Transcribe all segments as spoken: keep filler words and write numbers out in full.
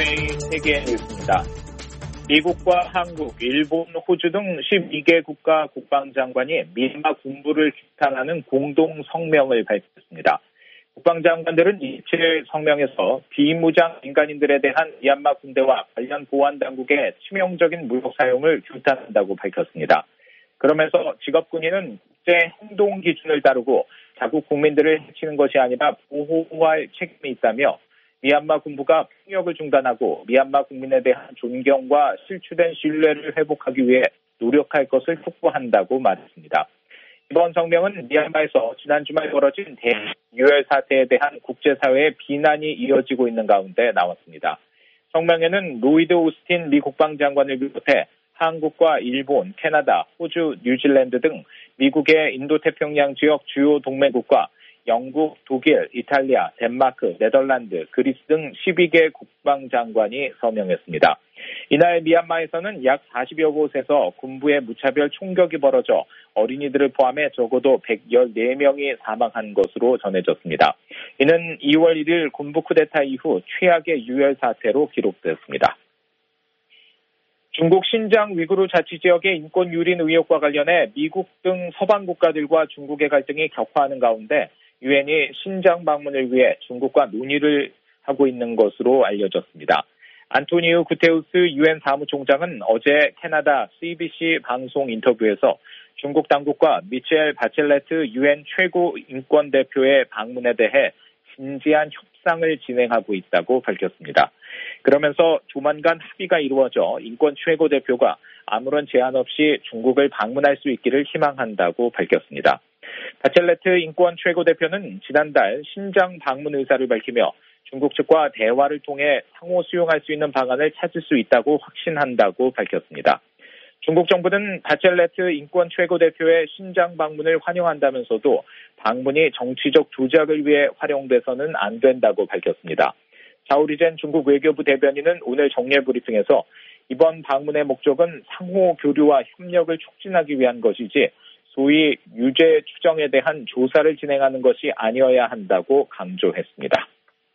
브이오에이 세계 뉴스입니다. 미국과 한국, 일본, 호주 등 십이 개 국가 국방장관이 미얀마 군부를 규탄하는 공동 성명을 발표했습니다. 국방장관들은 이십칠 일 성명에서 비무장 민간인들에 대한 미얀마 군대와 관련 보안 당국의 치명적인 무력 사용을 규탄한다고 밝혔습니다. 그러면서 직업군인은 국제 행동 기준을 따르고 자국 국민들을 해치는 것이 아니라 보호할 책임이 있다며 미얀마 군부가 폭력을 중단하고 미얀마 국민에 대한 존경과 실추된 신뢰를 회복하기 위해 노력할 것을 촉구한다고 말했습니다. 이번 성명은 미얀마에서 지난 주말 벌어진 대유혈 사태에 대한 국제사회의 비난이 이어지고 있는 가운데 나왔습니다. 성명에는 로이드 오스틴 미 국방장관을 비롯해 한국과 일본, 캐나다, 호주, 뉴질랜드 등 미국의 인도태평양 지역 주요 동맹국과 영국, 독일, 이탈리아, 덴마크, 네덜란드, 그리스 등 십이 개 국방장관이 서명했습니다. 이날 미얀마에서는 약 사십여 곳에서 군부의 무차별 총격이 벌어져 어린이들을 포함해 적어도 백십사 명이 사망한 것으로 전해졌습니다. 이는 이월 일일 군부 쿠데타 이후 최악의 유혈 사태로 기록됐습니다. 중국 신장 위구르 자치지역의 인권 유린 의혹과 관련해 미국 등 서방 국가들과 중국의 갈등이 격화하는 가운데 유엔이 신장 방문을 위해 중국과 논의를 하고 있는 것으로 알려졌습니다. 안토니우 구테우스 유엔 사무총장은 어제 캐나다 씨비씨 방송 인터뷰에서 중국 당국과 미첼 바첼레트 유엔 최고 인권 대표의 방문에 대해 진지한 협상을 진행하고 있다고 밝혔습니다. 그러면서 조만간 합의가 이루어져 인권 최고 대표가 아무런 제한 없이 중국을 방문할 수 있기를 희망한다고 밝혔습니다. 바첼레트 인권 최고 대표는 지난달 신장 방문 의사를 밝히며 중국 측과 대화를 통해 상호 수용할 수 있는 방안을 찾을 수 있다고 확신한다고 밝혔습니다. 중국 정부는 바첼레트 인권 최고 대표의 신장 방문을 환영한다면서도 방문이 정치적 조작을 위해 활용돼서는 안 된다고 밝혔습니다. 자오리젠 중국 외교부 대변인은 오늘 정례 브리핑에서 이번 방문의 목적은 상호 교류와 협력을 촉진하기 위한 것이지 소위 유죄 추정에 대한 조사를 진행하는 것이 아니어야 한다고 강조했습니다.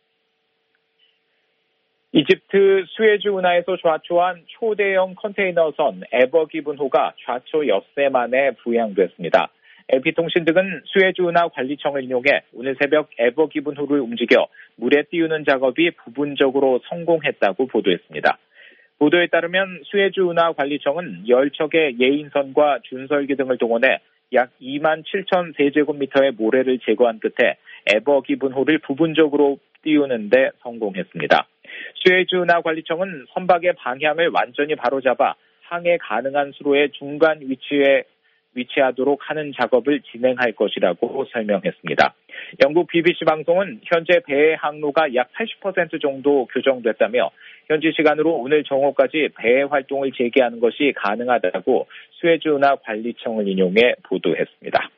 이집트 수에즈 운하에서 좌초한 초대형 컨테이너선 에버기븐호가 좌초 엿새 만에 부양됐습니다. 엘피통신 등은 수에즈 운하 관리청을 인용해 오늘 새벽 에버기븐호를 움직여 물에 띄우는 작업이 부분적으로 성공했다고 보도했습니다. 보도에 따르면 수에즈 운하 관리청은 열 척의 예인선과 준설기 등을 동원해 약 이만 칠천 세제곱미터의 모래를 제거한 끝에 에버기븐호를 부분적으로 띄우는 데 성공했습니다. 수에즈 운하 관리청은 선박의 방향을 완전히 바로잡아 항해 가능한 수로의 중간 위치에 위치하도록 하는 작업을 진행할 것이라고 설명했습니다. 영국 비비씨 방송은 현재 배의 항로가 약 팔십 퍼센트 정도 교정됐다며 현지 시간으로 오늘 정오까지 배 활동을 재개하는 것이 가능하다고 수에즈 운하 관리청을 인용해 보도했습니다.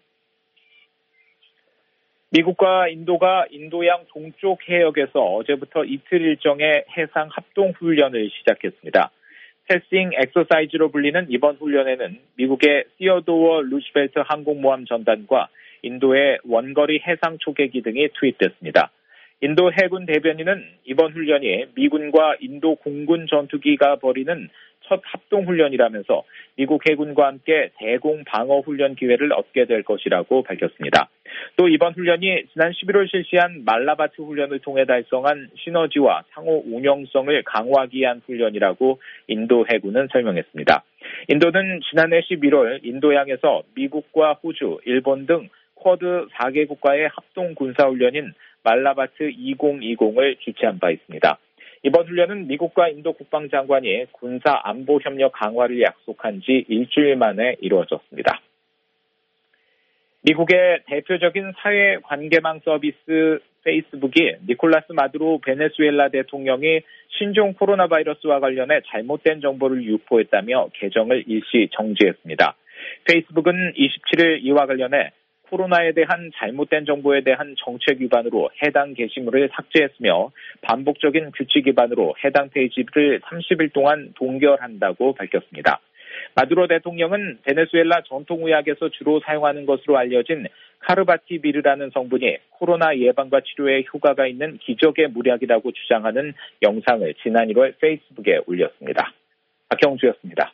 미국과 인도가 인도양 동쪽 해역에서 어제부터 이틀 일정의 해상 합동 훈련을 시작했습니다. 패싱 엑서사이즈로 불리는 이번 훈련에는 미국의 시어도어 루즈벨트 항공모함 전단과 인도의 원거리 해상 초계기 등이 투입됐습니다. 인도 해군 대변인은 이번 훈련이 미군과 인도 공군 전투기가 벌이는 첫 합동훈련이라면서 미국 해군과 함께 대공 방어 훈련 기회를 얻게 될 것이라고 밝혔습니다. 또 이번 훈련이 지난 십일월 실시한 말라바트 훈련을 통해 달성한 시너지와 상호 운영성을 강화하기 위한 훈련이라고 인도 해군은 설명했습니다. 인도는 지난해 십일월 인도양에서 미국과 호주, 일본 등 쿼드 사 개 국가의 합동 군사훈련인 말라바트 이천이십을 주최한 바 있습니다. 이번 훈련은 미국과 인도 국방장관이 군사 안보 협력 강화를 약속한 지 일주일 만에 이루어졌습니다. 미국의 대표적인 사회 관계망 서비스 페이스북이 니콜라스 마두로 베네수엘라 대통령이 신종 코로나 바이러스와 관련해 잘못된 정보를 유포했다며 계정을 일시 정지했습니다. 페이스북은 이십칠일 이와 관련해 코로나에 대한 잘못된 정보에 대한 정책 위반으로 해당 게시물을 삭제했으며 반복적인 규칙 위반으로 해당 페이지를 삼십 일 동안 동결한다고 밝혔습니다. 마두로 대통령은 베네수엘라 전통의학에서 주로 사용하는 것으로 알려진 카르바티비르라는 성분이 코로나 예방과 치료에 효과가 있는 기적의 물약이라고 주장하는 영상을 지난 일월 페이스북에 올렸습니다. 박형주였습니다.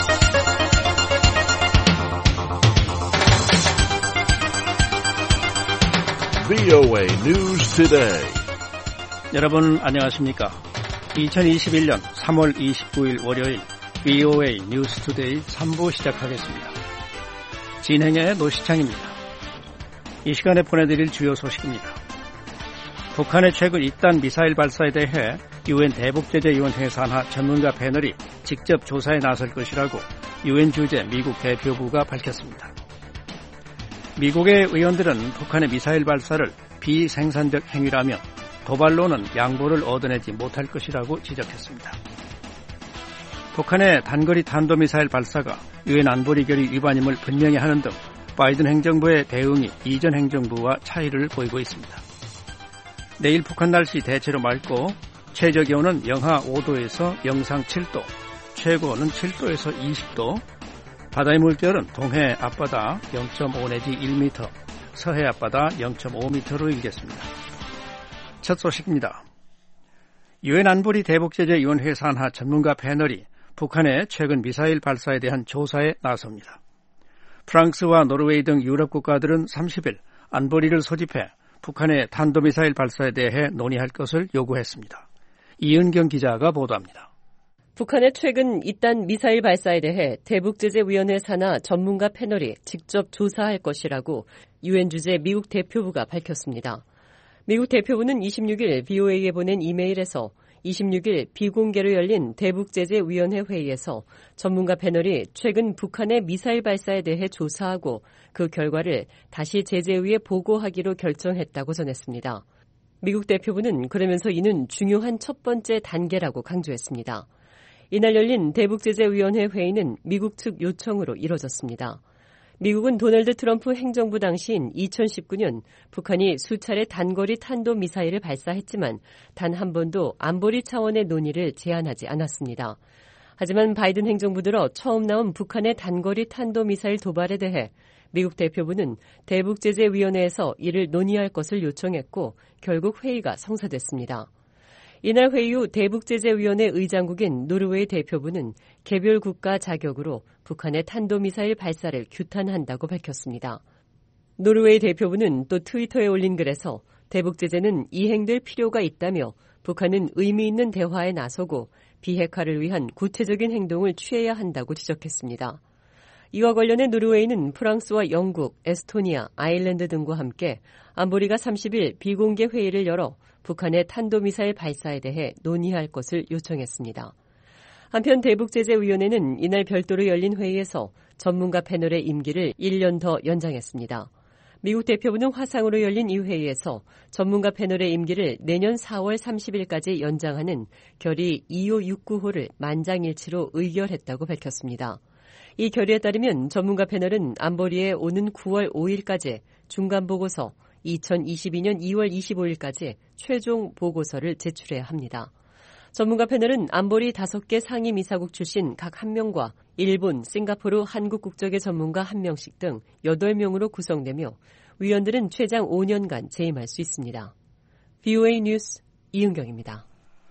브이오에이 News Today. 여러분 안녕하십니까? 이천이십일 년 삼월 이십구일 월요일 브이오에이 뉴스 투데이 삼 부 시작하겠습니다. 진행의 노시창입니다. 이 시간에 보내드릴 주요 소식입니다. 북한의 최근 잇단 미사일 발사에 대해 유엔 대북제재위원회 산하 전문가 패널이 직접 조사에 나설 것이라고 유엔 주재 미국 대표부가 밝혔습니다. 미국의 의원들은 북한의 미사일 발사를 비생산적 행위라며 도발로는 양보를 얻어내지 못할 것이라고 지적했습니다. 북한의 단거리 탄도미사일 발사가 유엔 안보리 결의 위반임을 분명히 하는 등 바이든 행정부의 대응이 이전 행정부와 차이를 보이고 있습니다. 내일 북한 날씨 대체로 맑고 최저기온은 영하 오 도에서 영상 칠 도, 최고는 칠 도에서 이십 도, 바다의 물결은 동해 앞바다 영 점 오 내지 일 미터, 서해 앞바다 영 점 오 미터로 일겠습니다. 첫 소식입니다. 유엔 안보리 대북제재위원회 산하 전문가 패널이 북한의 최근 미사일 발사에 대한 조사에 나섭니다. 프랑스와 노르웨이 등 유럽 국가들은 삼십일 안보리를 소집해 북한의 탄도미사일 발사에 대해 논의할 것을 요구했습니다. 이은경 기자가 보도합니다. 북한의 최근 잇단 미사일 발사에 대해 대북제재위원회 산하 전문가 패널이 직접 조사할 것이라고 유엔 주재 미국 대표부가 밝혔습니다. 미국 대표부는 이십육일 브이오에이에 보낸 이메일에서 이십육일 비공개로 열린 대북제재위원회 회의에서 전문가 패널이 최근 북한의 미사일 발사에 대해 조사하고 그 결과를 다시 제재위에 보고하기로 결정했다고 전했습니다. 미국 대표부는 그러면서 이는 중요한 첫 번째 단계라고 강조했습니다. 이날 열린 대북제재위원회 회의는 미국 측 요청으로 이뤄졌습니다. 미국은 도널드 트럼프 행정부 당시인 이천십구 년 북한이 수차례 단거리 탄도미사일을 발사했지만 단 한 번도 안보리 차원의 논의를 제안하지 않았습니다. 하지만 바이든 행정부 들어 처음 나온 북한의 단거리 탄도미사일 도발에 대해 미국 대표부는 대북제재위원회에서 이를 논의할 것을 요청했고 결국 회의가 성사됐습니다. 이날 회의 후 대북제재위원회 의장국인 노르웨이 대표부는 개별 국가 자격으로 북한의 탄도미사일 발사를 규탄한다고 밝혔습니다. 노르웨이 대표부는 또 트위터에 올린 글에서 대북제재는 이행될 필요가 있다며 북한은 의미 있는 대화에 나서고 비핵화를 위한 구체적인 행동을 취해야 한다고 지적했습니다. 이와 관련해 노르웨이는 프랑스와 영국, 에스토니아, 아일랜드 등과 함께 안보리가 삼십일 비공개 회의를 열어 북한의 탄도미사일 발사에 대해 논의할 것을 요청했습니다. 한편 대북제재위원회는 이날 별도로 열린 회의에서 전문가 패널의 임기를 일 년 더 연장했습니다. 미국 대표부는 화상으로 열린 이 회의에서 전문가 패널의 임기를 내년 사월 삼십일까지 연장하는 결의 이오육구 호를 만장일치로 의결했다고 밝혔습니다. 이 결의에 따르면 전문가 패널은 안보리에 오는 구월 오일까지 중간보고서, 이천이십이 년 이월 이십오일까지 최종 보고서를 제출해야 합니다. 전문가 패널은 안보리 다섯 개 상임이사국 출신 각 한 명과 일본, 싱가포르, 한국 국적의 전문가 한 명씩 등 여덟 명으로 구성되며 위원들은 최장 오 년간 재임할 수 있습니다. 브이오에이 뉴스 이은경입니다.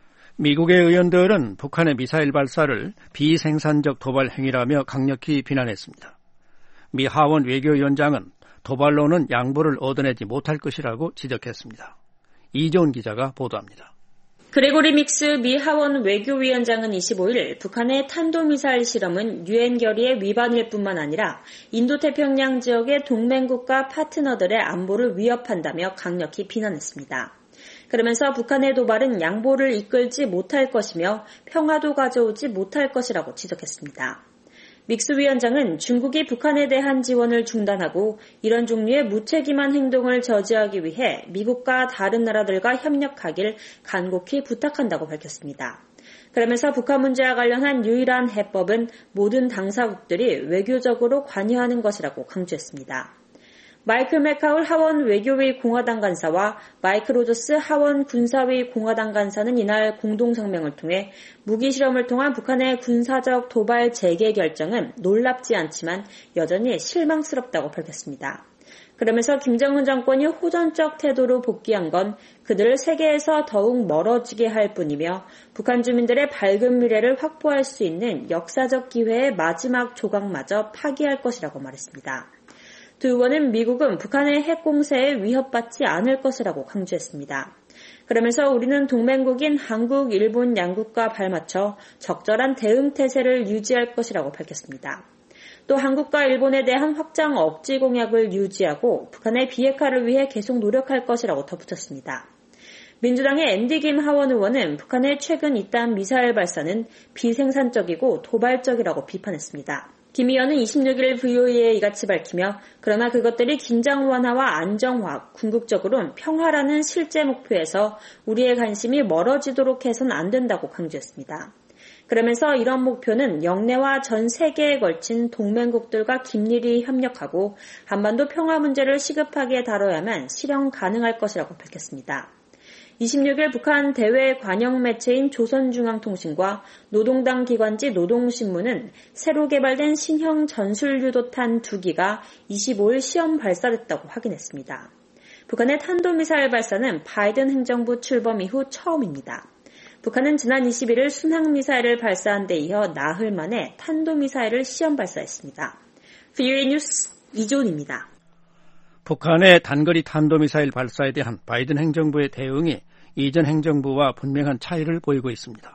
미국의 의원들은 북한의 미사일 발사를 비생산적 도발 행위라며 강력히 비난했습니다. 미 하원 외교위원장은 도발로는 양보를 얻어내지 못할 것이라고 지적했습니다. 이재훈 기자가 보도합니다. 그레고리 믹스 미 하원 외교위원장은 이십오일 북한의 탄도미사일 실험은 유엔 결의의 위반일 뿐만 아니라 인도태평양 지역의 동맹국가 파트너들의 안보를 위협한다며 강력히 비난했습니다. 그러면서 북한의 도발은 양보를 이끌지 못할 것이며 평화도 가져오지 못할 것이라고 지적했습니다. 믹스 위원장은 중국이 북한에 대한 지원을 중단하고 이런 종류의 무책임한 행동을 저지하기 위해 미국과 다른 나라들과 협력하길 간곡히 부탁한다고 밝혔습니다. 그러면서 북한 문제와 관련한 유일한 해법은 모든 당사국들이 외교적으로 관여하는 것이라고 강조했습니다. 마이클 맥카울 하원 외교위 공화당 간사와 마이크 로저스 하원 군사위 공화당 간사는 이날 공동성명을 통해 무기 실험을 통한 북한의 군사적 도발 재개 결정은 놀랍지 않지만 여전히 실망스럽다고 밝혔습니다. 그러면서 김정은 정권이 호전적 태도로 복귀한 건 그들을 세계에서 더욱 멀어지게 할 뿐이며 북한 주민들의 밝은 미래를 확보할 수 있는 역사적 기회의 마지막 조각마저 파기할 것이라고 말했습니다. 두 의원은 미국은 북한의 핵 공세에 위협받지 않을 것이라고 강조했습니다. 그러면서 우리는 동맹국인 한국, 일본 양국과 발맞춰 적절한 대응 태세를 유지할 것이라고 밝혔습니다. 또 한국과 일본에 대한 확장 억지 공약을 유지하고 북한의 비핵화를 위해 계속 노력할 것이라고 덧붙였습니다. 민주당의 앤디 김 하원 의원은 북한의 최근 잇따른 미사일 발사는 비생산적이고 도발적이라고 비판했습니다. 김 의원은 이십육 일 브이오에이에 이같이 밝히며 그러나 그것들이 긴장 완화와 안정화, 궁극적으로는 평화라는 실제 목표에서 우리의 관심이 멀어지도록 해서는 안 된다고 강조했습니다. 그러면서 이런 목표는 영내와 전 세계에 걸친 동맹국들과 긴밀히 협력하고 한반도 평화 문제를 시급하게 다뤄야만 실현 가능할 것이라고 밝혔습니다. 이십육 일 북한 대외 관영 매체인 조선중앙통신과 노동당 기관지 노동신문은 새로 개발된 신형 전술유도탄 두 기가 이십오 일 시험 발사됐다고 확인했습니다. 북한의 탄도미사일 발사는 바이든 행정부 출범 이후 처음입니다. 북한은 지난 이십일 일 순항미사일을 발사한 데 이어 나흘 만에 탄도미사일을 시험 발사했습니다. 브이오에이 뉴스 이존입니다. 북한의 단거리 탄도미사일 발사에 대한 바이든 행정부의 대응이 이전 행정부와 분명한 차이를 보이고 있습니다.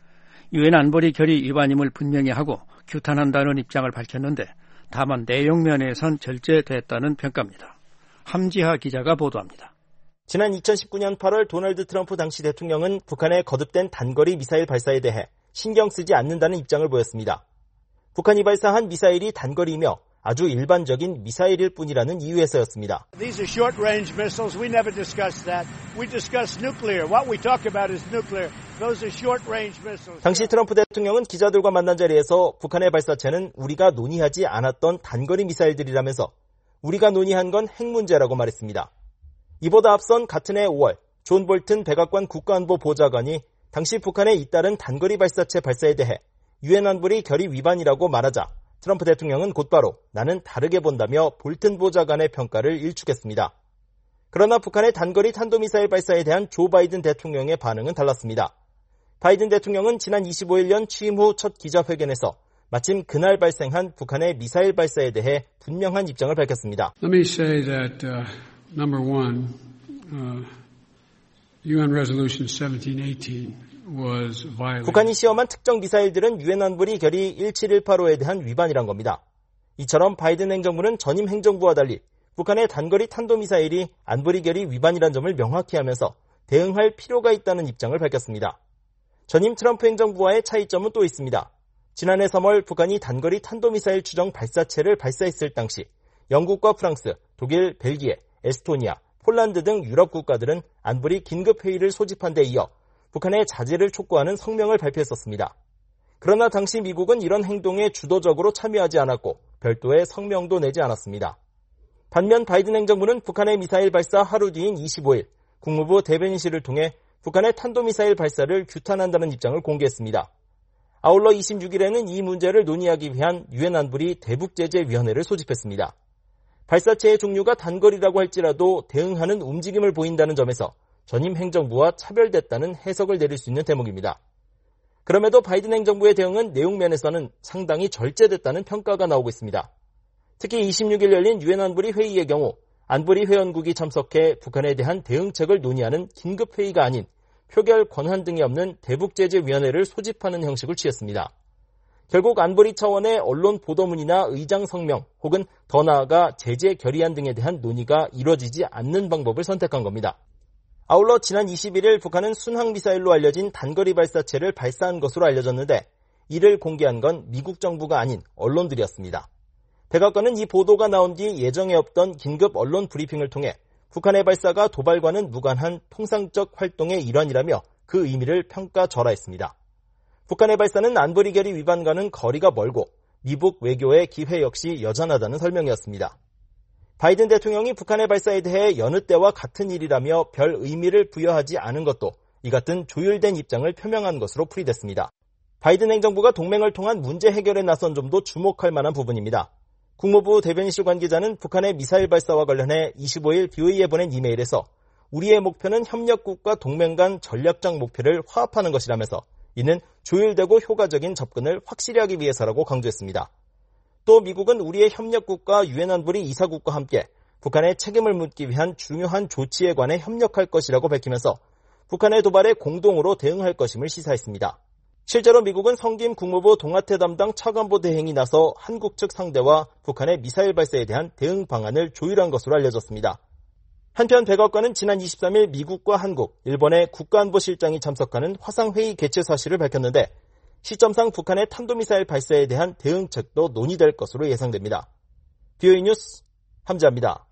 유엔 안보리 결의 위반임을 분명히 하고 규탄한다는 입장을 밝혔는데 다만 내용 면에선 절제됐다는 평가입니다. 함지하 기자가 보도합니다. 지난 이천십구 년 팔월 도널드 트럼프 당시 대통령은 북한의 거듭된 단거리 미사일 발사에 대해 신경 쓰지 않는다는 입장을 보였습니다. 북한이 발사한 미사일이 단거리이며 아주 일반적인 미사일일 뿐이라는 이유에서였습니다. These are short-range missiles. We never discuss that. We discuss nuclear. What we talk about is nuclear. Those are short-range missiles. 당시 트럼프 대통령은 기자들과 만난 자리에서 북한의 발사체는 우리가 논의하지 않았던 단거리 미사일들이라면서 우리가 논의한 건 핵 문제라고 말했습니다. 이보다 앞선 같은 해 오월 존 볼튼 백악관 국가안보 보좌관이 당시 북한에 잇따른 단거리 발사체 발사에 대해 유엔 안보리 결의 위반이라고 말하자 트럼프 대통령은 곧바로 나는 다르게 본다며 볼튼 보좌관의 평가를 일축했습니다. 그러나 북한의 단거리 탄도미사일 발사에 대한 조 바이든 대통령의 반응은 달랐습니다. 바이든 대통령은 지난 이십오 일 연 취임 후 첫 기자회견에서 마침 그날 발생한 북한의 미사일 발사에 대해 분명한 입장을 밝혔습니다. Let me say that uh, number one, uh, 유엔 Resolution seventeen eighteen was violated. 북한이 시험한 특정 미사일들은 유엔 안보리 결의 일칠일팔오에 대한 위반이란 겁니다. 이처럼 바이든 행정부는 전임 행정부와 달리 북한의 단거리 탄도미사일이 안보리 결의 위반이란 점을 명확히 하면서 대응할 필요가 있다는 입장을 밝혔습니다. 전임 트럼프 행정부와의 차이점은 또 있습니다. 지난해 삼월 북한이 단거리 탄도미사일 추정 발사체를 발사했을 당시 영국과 프랑스, 독일, 벨기에, 에스토니아, 폴란드 등 유럽 국가들은 안보리 긴급회의를 소집한 데 이어 북한의 자제를 촉구하는 성명을 발표했었습니다. 그러나 당시 미국은 이런 행동에 주도적으로 참여하지 않았고 별도의 성명도 내지 않았습니다. 반면 바이든 행정부는 북한의 미사일 발사 하루 뒤인 이십오 일 국무부 대변인실을 통해 북한의 탄도미사일 발사를 규탄한다는 입장을 공개했습니다. 아울러 이십육 일에는 이 문제를 논의하기 위한 유엔 안보리 대북제재위원회를 소집했습니다. 발사체의 종류가 단거리라고 할지라도 대응하는 움직임을 보인다는 점에서 전임 행정부와 차별됐다는 해석을 내릴 수 있는 대목입니다. 그럼에도 바이든 행정부의 대응은 내용 면에서는 상당히 절제됐다는 평가가 나오고 있습니다. 특히 이십육 일 열린 유엔 안보리 회의의 경우 안보리 회원국이 참석해 북한에 대한 대응책을 논의하는 긴급회의가 아닌 표결 권한 등이 없는 대북제재위원회를 소집하는 형식을 취했습니다. 결국 안보리 차원의 언론 보도문이나 의장 성명 혹은 더 나아가 제재 결의안 등에 대한 논의가 이뤄지지 않는 방법을 선택한 겁니다. 아울러 지난 이십일 일 북한은 순항미사일로 알려진 단거리 발사체를 발사한 것으로 알려졌는데 이를 공개한 건 미국 정부가 아닌 언론들이었습니다. 백악관은 이 보도가 나온 뒤 예정에 없던 긴급 언론 브리핑을 통해 북한의 발사가 도발과는 무관한 통상적 활동의 일환이라며 그 의미를 평가절하했습니다. 북한의 발사는 안보리 결의 위반과는 거리가 멀고 미북 외교의 기회 역시 여전하다는 설명이었습니다. 바이든 대통령이 북한의 발사에 대해 여느 때와 같은 일이라며 별 의미를 부여하지 않은 것도 이 같은 조율된 입장을 표명한 것으로 풀이됐습니다. 바이든 행정부가 동맹을 통한 문제 해결에 나선 점도 주목할 만한 부분입니다. 국무부 대변인실 관계자는 북한의 미사일 발사와 관련해 이십오일 비오이에 보낸 이메일에서 우리의 목표는 협력국과 동맹 간 전략적 목표를 화합하는 것이라면서 이는 조율되고 효과적인 접근을 확실히 하기 위해서라고 강조했습니다. 또 미국은 우리의 협력국과 유엔 안보리 이사국과 함께 북한의 책임을 묻기 위한 중요한 조치에 관해 협력할 것이라고 밝히면서 북한의 도발에 공동으로 대응할 것임을 시사했습니다. 실제로 미국은 성김 국무부 동아태 담당 차관보 대행이 나서 한국 측 상대와 북한의 미사일 발사에 대한 대응 방안을 조율한 것으로 알려졌습니다. 한편 백악관은 지난 이십삼일 미국과 한국, 일본의 국가안보실장이 참석하는 화상회의 개최 사실을 밝혔는데 시점상 북한의 탄도미사일 발사에 대한 대응책도 논의될 것으로 예상됩니다. 비오이 뉴스 함지아입니다.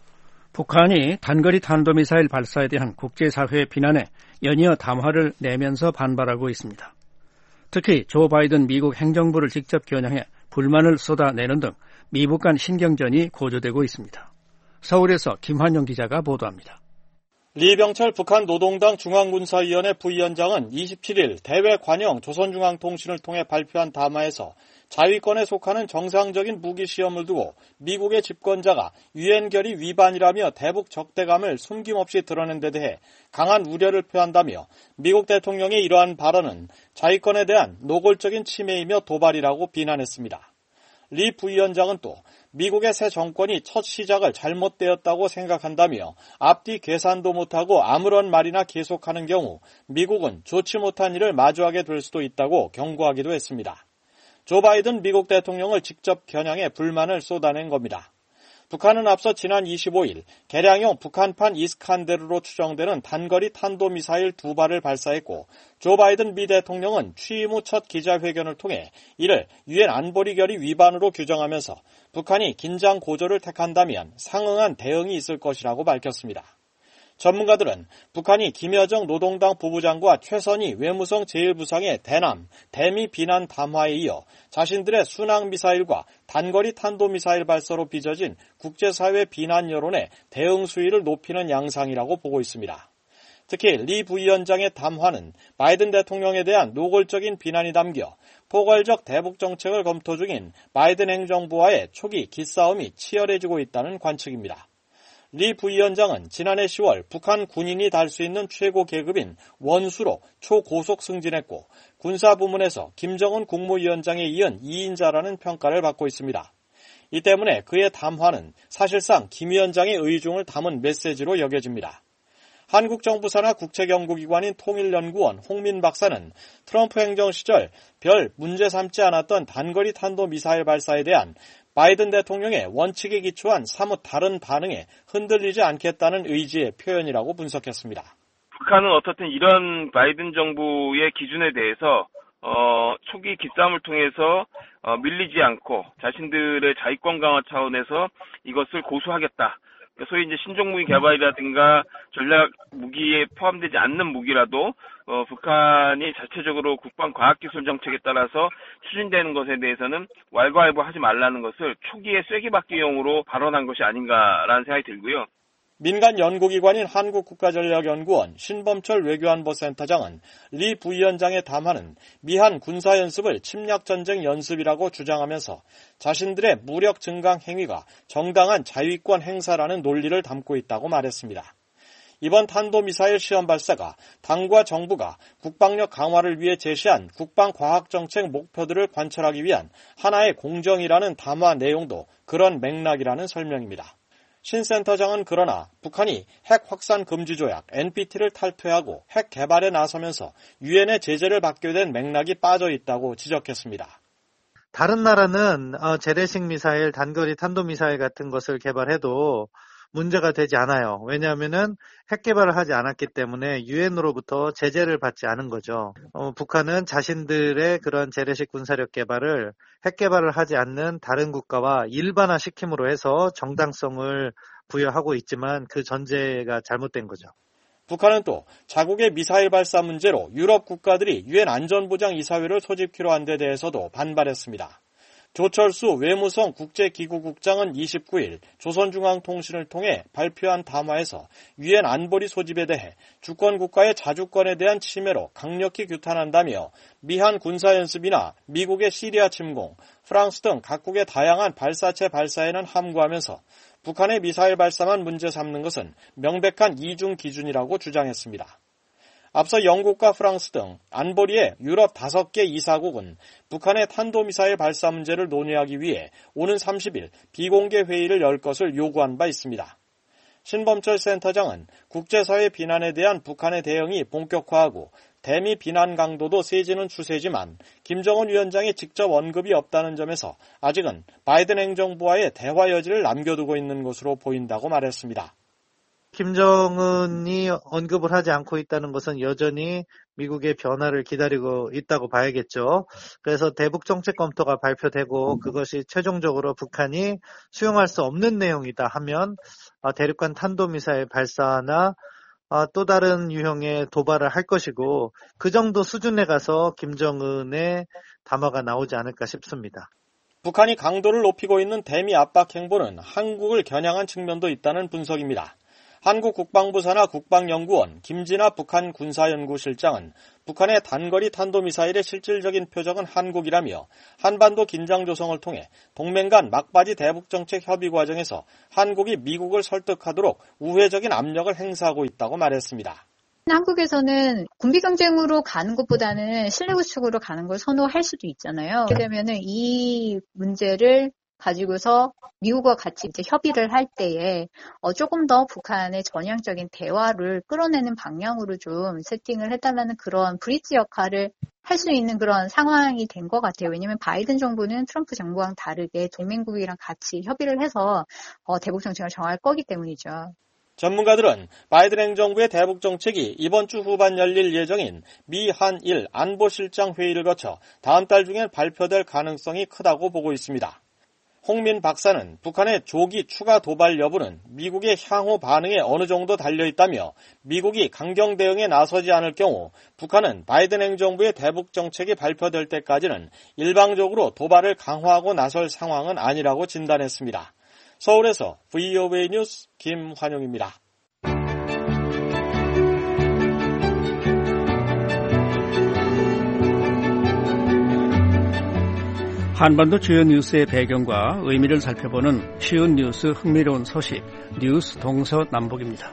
북한이 단거리 탄도미사일 발사에 대한 국제사회의 비난에 연이어 담화를 내면서 반발하고 있습니다. 특히 조 바이든 미국 행정부를 직접 겨냥해 불만을 쏟아내는 등 미북 간 신경전이 고조되고 있습니다. 서울에서 김환영 기자가 보도합니다. 리병철 북한 노동당 중앙군사위원회 부위원장은 이십칠일 대외 관영 조선중앙통신을 통해 발표한 담화에서 자위권에 속하는 정상적인 무기시험을 두고 미국의 집권자가 유엔 결의 위반이라며 대북 적대감을 숨김없이 드러낸 데 대해 강한 우려를 표한다며 미국 대통령의 이러한 발언은 자위권에 대한 노골적인 침해이며 도발이라고 비난했습니다. 리 부위원장은 또 미국의 새 정권이 첫 시작을 잘못되었다고 생각한다며 앞뒤 계산도 못하고 아무런 말이나 계속하는 경우 미국은 좋지 못한 일을 마주하게 될 수도 있다고 경고하기도 했습니다. 조 바이든 미국 대통령을 직접 겨냥해 불만을 쏟아낸 겁니다. 북한은 앞서 지난 이십오일 개량형 북한판 이스칸데르로 추정되는 단거리 탄도미사일 두 발을 발사했고 조 바이든 미 대통령은 취임 후 첫 기자회견을 통해 이를 유엔 안보리 결의 위반으로 규정하면서 북한이 긴장 고조를 택한다면 상응한 대응이 있을 것이라고 밝혔습니다. 전문가들은 북한이 김여정 노동당 부부장과 최선희 외무성 제일 부상의 대남, 대미 비난 담화에 이어 자신들의 순항미사일과 단거리 탄도미사일 발사로 빚어진 국제사회 비난 여론에 대응 수위를 높이는 양상이라고 보고 있습니다. 특히 리 부위원장의 담화는 바이든 대통령에 대한 노골적인 비난이 담겨 포괄적 대북 정책을 검토 중인 바이든 행정부와의 초기 기싸움이 치열해지고 있다는 관측입니다. 리 부위원장은 지난해 시월 북한 군인이 달 수 있는 최고 계급인 원수로 초고속 승진했고 군사부문에서 김정은 국무위원장에 이은 이인자라는 평가를 받고 있습니다. 이 때문에 그의 담화는 사실상 김 위원장의 의중을 담은 메시지로 여겨집니다. 한국 정부 산하 국책연구기관인 통일연구원 홍민 박사는 트럼프 행정 시절 별 문제 삼지 않았던 단거리 탄도미사일 발사에 대한 바이든 대통령의 원칙에 기초한 사뭇 다른 반응에 흔들리지 않겠다는 의지의 표현이라고 분석했습니다. 북한은 어떻든 이런 바이든 정부의 기준에 대해서 어, 초기 기싸움을 통해서 어, 밀리지 않고 자신들의 자위권 강화 차원에서 이것을 고수하겠다. 소위 이제 신종무기 개발이라든가 전략 무기에 포함되지 않는 무기라도 어, 북한이 자체적으로 국방 과학기술 정책에 따라서 추진되는 것에 대해서는 왈가왈부하지 말라는 것을 초기에 쐐기박기용으로 발언한 것이 아닌가라는 생각이 들고요. 민간 연구기관인 한국국가전략연구원 신범철 외교안보센터장은 리 부위원장의 담화는 미한 군사연습을 침략전쟁 연습이라고 주장하면서 자신들의 무력 증강 행위가 정당한 자위권 행사라는 논리를 담고 있다고 말했습니다. 이번 탄도미사일 시험 발사가 당과 정부가 국방력 강화를 위해 제시한 국방과학정책 목표들을 관철하기 위한 하나의 공정이라는 담화 내용도 그런 맥락이라는 설명입니다. 신 센터장은 그러나 북한이 핵 확산 금지 조약 엔피티를 탈퇴하고 핵 개발에 나서면서 유엔의 제재를 받게 된 맥락이 빠져 있다고 지적했습니다. 다른 나라는 재래식 미사일, 단거리 탄도미사일 같은 것을 개발해도 문제가 되지 않아요. 왜냐하면은 핵 개발을 하지 않았기 때문에 유엔으로부터 제재를 받지 않은 거죠. 어, 북한은 자신들의 그런 재래식 군사력 개발을 핵 개발을 하지 않는 다른 국가와 일반화시킴으로 해서 정당성을 부여하고 있지만 그 전제가 잘못된 거죠. 북한은 또 자국의 미사일 발사 문제로 유럽 국가들이 유엔 안전보장 이사회를 소집키로 한 데 대해서도 반발했습니다. 조철수 외무성 국제기구국장은 이십구일 조선중앙통신을 통해 발표한 담화에서 유엔 안보리 소집에 대해 주권국가의 자주권에 대한 침해로 강력히 규탄한다며 미한 군사연습이나 미국의 시리아 침공, 프랑스 등 각국의 다양한 발사체 발사에는 함구하면서 북한의 미사일 발사만 문제 삼는 것은 명백한 이중 기준이라고 주장했습니다. 앞서 영국과 프랑스 등 안보리의 유럽 다섯 개 이사국은 북한의 탄도미사일 발사 문제를 논의하기 위해 오는 삼십일 비공개 회의를 열 것을 요구한 바 있습니다. 신범철 센터장은 국제사회 비난에 대한 북한의 대응이 본격화하고 대미 비난 강도도 세지는 추세지만 김정은 위원장이 직접 언급이 없다는 점에서 아직은 바이든 행정부와의 대화 여지를 남겨두고 있는 것으로 보인다고 말했습니다. 김정은이 언급을 하지 않고 있다는 것은 여전히 미국의 변화를 기다리고 있다고 봐야겠죠. 그래서 대북 정책 검토가 발표되고 그것이 최종적으로 북한이 수용할 수 없는 내용이다 하면 대륙간 탄도미사일 발사나 또 다른 유형의 도발을 할 것이고 그 정도 수준에 가서 김정은의 담화가 나오지 않을까 싶습니다. 북한이 강도를 높이고 있는 대미 압박 행보는 한국을 겨냥한 측면도 있다는 분석입니다. 한국 국방부 산하 국방연구원 김진아 북한 군사연구실장은 북한의 단거리 탄도미사일의 실질적인 표적은 한국이라며 한반도 긴장 조성을 통해 동맹 간 막바지 대북정책 협의 과정에서 한국이 미국을 설득하도록 우회적인 압력을 행사하고 있다고 말했습니다. 한국에서는 군비 경쟁으로 가는 것보다는 실내 구축으로 가는 걸 선호할 수도 있잖아요. 그렇게 되면은 이 문제를 가지고서 미국과 같이 이제 협의를 할 때에 어, 조금 더 북한의 전향적인 대화를 끌어내는 방향으로 좀 세팅을 해달라는 그런 브릿지 역할을 할 수 있는 그런 상황이 된 것 같아요. 왜냐하면 바이든 정부는 트럼프 정부와는 다르게 동맹국이랑 같이 협의를 해서 어, 대북 정책을 정할 거기 때문이죠. 전문가들은 바이든 행정부의 대북 정책이 이번 주 후반 열릴 예정인 미 한일 안보실장 회의를 거쳐 다음 달 중에 발표될 가능성이 크다고 보고 있습니다. 홍민 박사는 북한의 조기 추가 도발 여부는 미국의 향후 반응에 어느 정도 달려있다며 미국이 강경 대응에 나서지 않을 경우 북한은 바이든 행정부의 대북 정책이 발표될 때까지는 일방적으로 도발을 강화하고 나설 상황은 아니라고 진단했습니다. 서울에서 브이오에이 뉴스 김환용입니다. 한반도 주요 뉴스의 배경과 의미를 살펴보는 쉬운 뉴스 흥미로운 소식, 뉴스 동서남북입니다.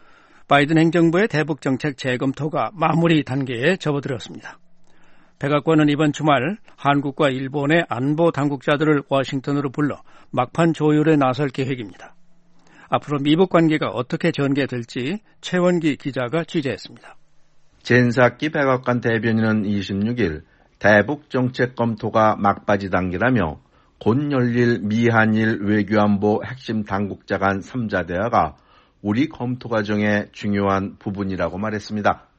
바이든 행정부의 대북정책 재검토가 마무리 단계에 접어들었습니다. 백악관은 이번 주말 한국과 일본의 안보 당국자들을 워싱턴으로 불러 막판 조율에 나설 계획입니다. 앞으로 미북 관계가 어떻게 전개될지 최원기 기자가 취재했습니다. 젠사키 백악관 대변인은 이십육일 대북 정책 검토가 막바지 단계라며 곧 열릴 미한일 외교안보 핵심 당국자 간 삼 자 대화가 우리 검토 과정의 중요한 부분이라고 말했습니다.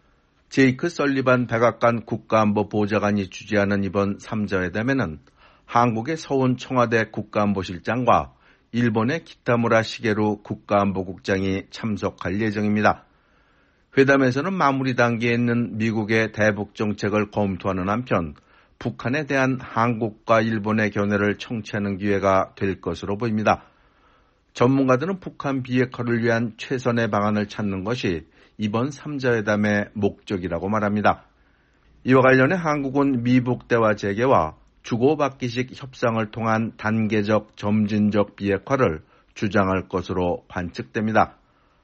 제이크 설리반 백악관 국가안보 보좌관이 주재하는 이번 삼 자 회담에는 한국의 서훈 청와대 국가안보실장과 일본의 키타무라 시게루 국가안보국장이 참석할 예정입니다. 회담에서는 마무리 단계에 있는 미국의 대북 정책을 검토하는 한편 북한에 대한 한국과 일본의 견해를 청취하는 기회가 될 것으로 보입니다. 전문가들은 북한 비핵화를 위한 최선의 방안을 찾는 것이 이번 삼 자 회담의 목적이라고 말합니다. 이와 관련해 한국은 미북 대화 재개와 주고받기식 협상을 통한 단계적 점진적 비핵화를 주장할 것으로 관측됩니다.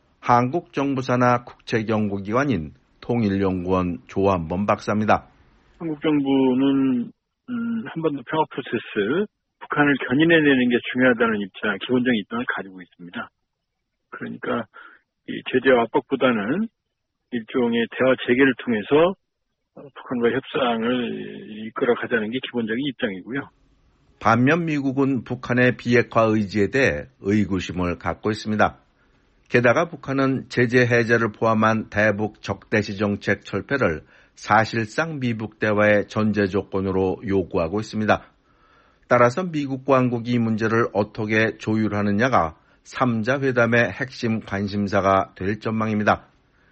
한국 정부 산하 국책연구기관인 통일연구원 조한범 박사입니다. 한국 정부는 음, 한반도 평화 프로세스, 북한을 견인해내는 게 중요하다는 입장, 기본적인 입장을 가지고 있습니다. 그러니까 이 제재 압박보다는 일종의 대화 재개를 통해서 북한과 협상을 이끌어가자는 게 기본적인 입장이고요. 반면 미국은 북한의 비핵화 의지에 대해 의구심을 갖고 있습니다. 게다가 북한은 제재 해제를 포함한 대북 적대시 정책 철폐를 사실상 미북 대화의 전제 조건으로 요구하고 있습니다. 따라서 미국과 한국이 이 문제를 어떻게 조율하느냐가 삼 자 회담의 핵심 관심사가 될 전망입니다.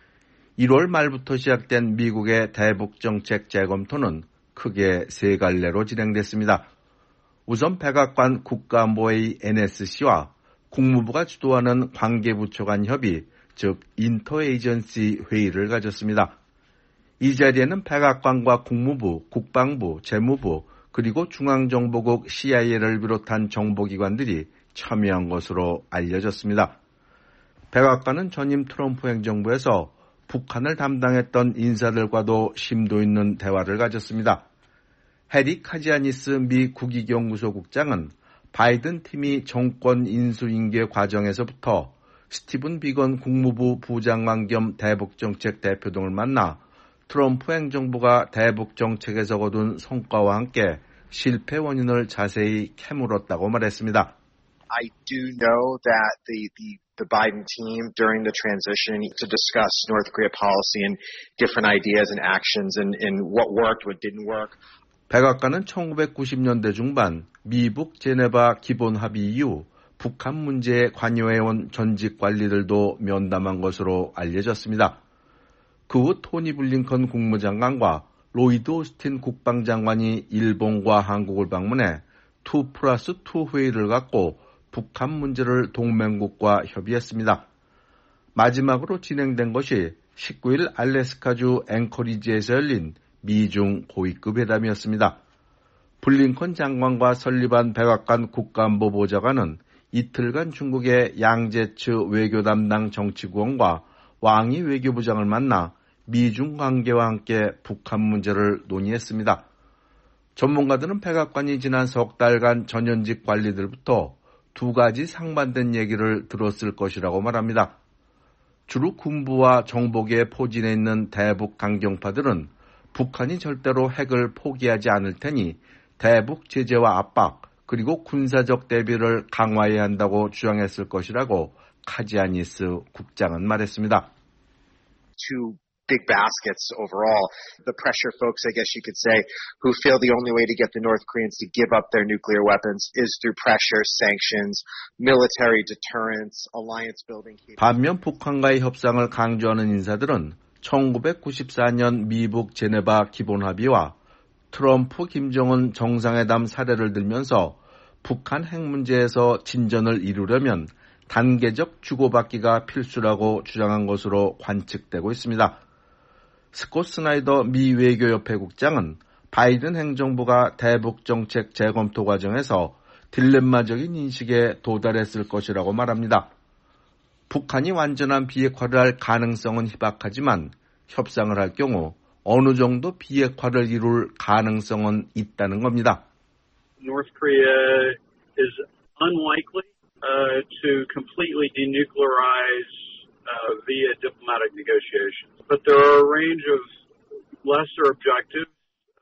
일월 말부터 시작된 미국의 대북 정책 재검토는 크게 세 갈래로 진행됐습니다. 우선 백악관 국가안보회의 엔에스씨와 국무부가 주도하는 관계부처 간 협의, 즉 인터에이전시 회의를 가졌습니다. 이 자리에는 백악관과 국무부, 국방부, 재무부, 그리고 중앙정보국 씨아이에이를 비롯한 정보기관들이 참여한 것으로 알려졌습니다. 백악관은 전임 트럼프 행정부에서 북한을 담당했던 인사들과도 심도 있는 대화를 가졌습니다. 해리 카지아니스 미 국익연구소 국장은 바이든 팀이 정권 인수인계 과정에서부터 스티븐 비건 국무부 부장관 겸 대북정책 대표 등을 만나 트럼프 행정부가 대북정책에서 거둔 성과와 함께 실패 원인을 자세히 캐물었다고 말했습니다. I do know that the, the, the Biden team during the transition to discuss North Korea policy and different ideas and actions and, and what worked, what didn't work. 백악관은 천구백구십 년대 중반 미북 제네바 기본 합의 이후 북한 문제에 관여해온 전직 관리들도 면담한 것으로 알려졌습니다. 그 후 토니 블링컨 국무장관과 로이드 오스틴 국방장관이 일본과 한국을 방문해 투 플러스 투 회의를 갖고 북한 문제를 동맹국과 협의했습니다. 마지막으로 진행된 것이 십구 일 알래스카주 앵커리지에서 열린 미중 고위급 회담이었습니다. 블링컨 장관과 설리반 백악관 국가안보보좌관은 이틀간 중국의 양제츠 외교 담당 정치구원과 왕이 외교부장을 만나 미중 관계와 함께 북한 문제를 논의했습니다. 전문가들은 백악관이 지난 석 달간 전현직 관리들부터 두 가지 상반된 얘기를 들었을 것이라고 말합니다. 주로 군부와 정보계에 포진해 있는 대북 강경파들은 북한이 절대로 핵을 포기하지 않을 테니 대북 제재와 압박 그리고 군사적 대비를 강화해야 한다고 주장했을 것이라고 카지아니스 국장은 말했습니다. Two big baskets overall. The pressure folks, I guess you could say, who feel the only way to get the North Koreans to give up their nuclear weapons is through pressure, sanctions, military deterrence, alliance building. 반면 북한과의 협상을 강조하는 인사들은 천구백구십사 년 미북 제네바 기본합의와 트럼프 김정은 정상회담 사례를 들면서 북한 핵 문제에서 진전을 이루려면 단계적 주고받기가 필수라고 주장한 것으로 관측되고 있습니다. 스콧 스나이더 미 외교협회 국장은 바이든 행정부가 대북 정책 재검토 과정에서 딜레마적인 인식에 도달했을 것이라고 말합니다. 북한이 완전한 비핵화를 할 가능성은 희박하지만 협상을 할 경우 어느 정도 비핵화를 이룰 가능성은 있다는 겁니다. North Korea is unlikely uh, to completely denuclearize uh, via diplomatic negotiations, but there are a range of lesser objectives.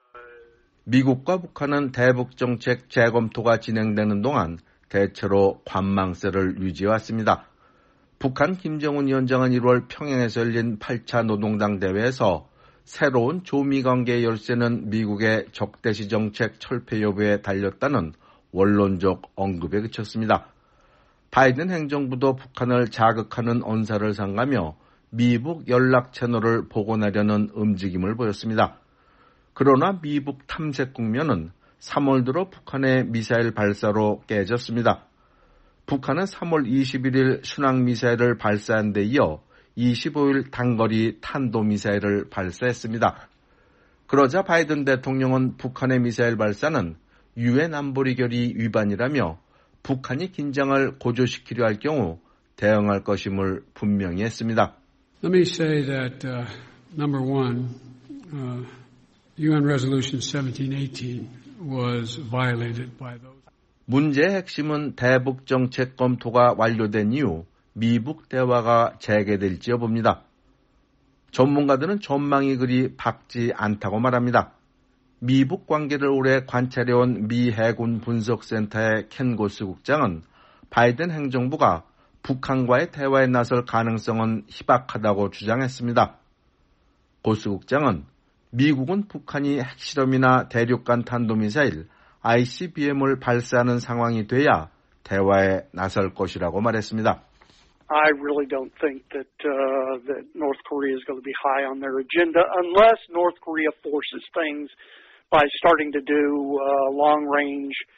미국과 북한은 대북 정책 재검토가 진행되는 동안 대체로 관망세를 유지해왔습니다. 북한 김정은 위원장은 일월 평양에서 열린 팔 차 노동당 대회에서 새로운 조미 관계의 열쇠는 미국의 적대시 정책 철폐 여부에 달렸다는 원론적 언급에 그쳤습니다. 바이든 행정부도 북한을 자극하는 언사를 삼가며 미북 연락 채널을 복원하려는 움직임을 보였습니다. 그러나 미북 탐색 국면은 삼월 들어 북한의 미사일 발사로 깨졌습니다. 북한은 삼월 이십일일 순항미사일을 발사한 데 이어 이십오일 단거리 탄도미사일을 발사했습니다. 그러자 바이든 대통령은 북한의 미사일 발사는 유엔 안보리 결의 위반이라며 북한이 긴장을 고조시키려 할 경우 대응할 것임을 분명히 했습니다. Let me say that uh, number one, uh, 유엔 Resolution seventeen eighteen was violated by those. 문제의 핵심은 대북 정책 검토가 완료된 이후 미북 대화가 재개될지 여부입니다. 전문가들은 전망이 그리 밝지 않다고 말합니다. 미북 관계를 오래 관찰해온 미 해군 분석센터의 켄 고스 국장은 바이든 행정부가 북한과의 대화에 나설 가능성은 희박하다고 주장했습니다. 고스 국장은 미국은 북한이 핵실험이나 대륙간 탄도미사일 아이씨비엠을 발사하는 상황이 돼야 대화에 나설 것이라고 말했습니다. I really don't think that uh, that North Korea is going to be high on their agenda unless North Korea forces things by starting to do uh, long-range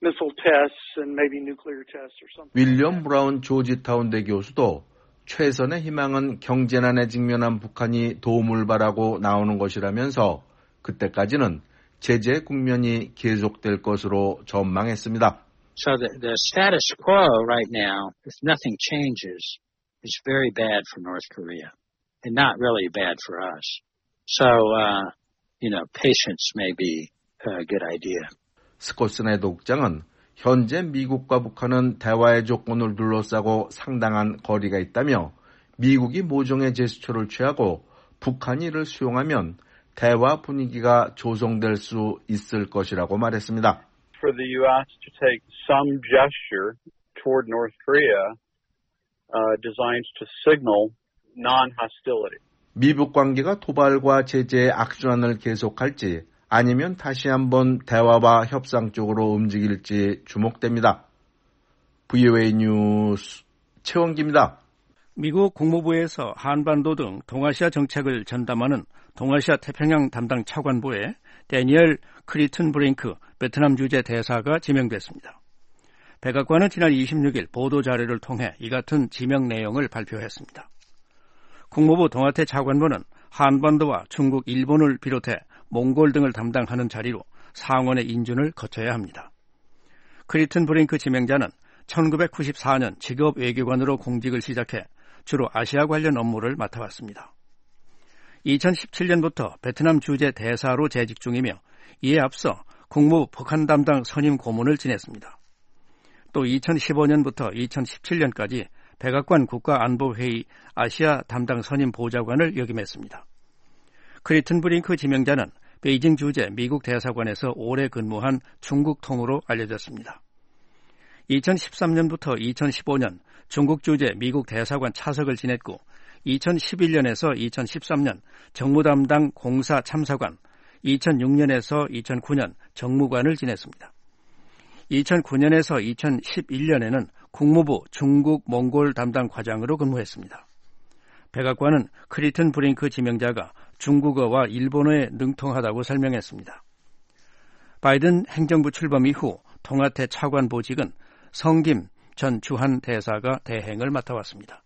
missile tests and maybe nuclear tests or something. 윌리엄 브라운 조지타운대 교수도 최선의 희망은 경제난에 직면한 북한이 도움을 바라고 나오는 것이라면서 그때까지는 제재 국면이 계속될 것으로 전망했습니다. So the, the status quo right now, if nothing changes, is very bad for North Korea and not really bad for us. So, uh, you know, patience may be a good idea. 스코스네도 국장은 현재 미국과 북한은 대화의 조건을 둘러싸고 상당한 거리가 있다며 미국이 모종의 제스처를 취하고 북한이 이를 수용하면 대화 분위기가 조성될 수 있을 것이라고 말했습니다. For the U S to take some gesture toward North Korea uh, designed to signal non-hostility. 미북 관계가 도발과 제재의 악순환을 계속할지 아니면 다시 한번 대화와 협상 쪽으로 움직일지 주목됩니다. 브이오에이 뉴스 최원기입니다. 미국 국무부에서 한반도 등 동아시아 정책을 전담하는 동아시아 태평양 담당 차관보에 데니얼 크리튼 브링크 베트남 주재 대사가 지명됐습니다. 백악관은 지난 이십육일 보도자료를 통해 이 같은 지명 내용을 발표했습니다. 국무부 동아태 차관보는 한반도와 중국, 일본을 비롯해 몽골 등을 담당하는 자리로 상원의 인준을 거쳐야 합니다. 크리튼 브링크 지명자는 천구백구십사년 직업 외교관으로 공직을 시작해 주로 아시아 관련 업무를 맡아왔습니다. 이천십칠년부터 베트남 주재 대사로 재직 중이며 이에 앞서 국무부 북한 담당 선임 고문을 지냈습니다. 또 이천십오년부터 이천십칠년까지 백악관 국가안보회의 아시아 담당 선임 보좌관을 역임했습니다. 크리튼 브링크 지명자는 베이징 주재 미국 대사관에서 오래 근무한 중국 통으로 알려졌습니다. 이천십삼년부터 이천십오년 중국 주재 미국 대사관 차석을 지냈고 이천십일년에서 이천십삼년 정무 담당 공사 참사관, 이천육년에서 이천구년 정무관을 지냈습니다. 이천구년에서 이천십일년에는 국무부 중국 몽골 담당 과장으로 근무했습니다. 백악관은 크리튼 브링크 지명자가 중국어와 일본어에 능통하다고 설명했습니다. 바이든 행정부 출범 이후 동아태 차관 보직은 성김 전 주한 대사가 대행을 맡아왔습니다.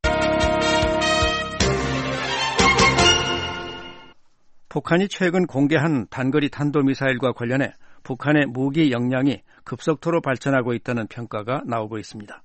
북한이 최근 공개한 단거리 탄도미사일과 관련해 북한의 무기 역량이 급속도로 발전하고 있다는 평가가 나오고 있습니다.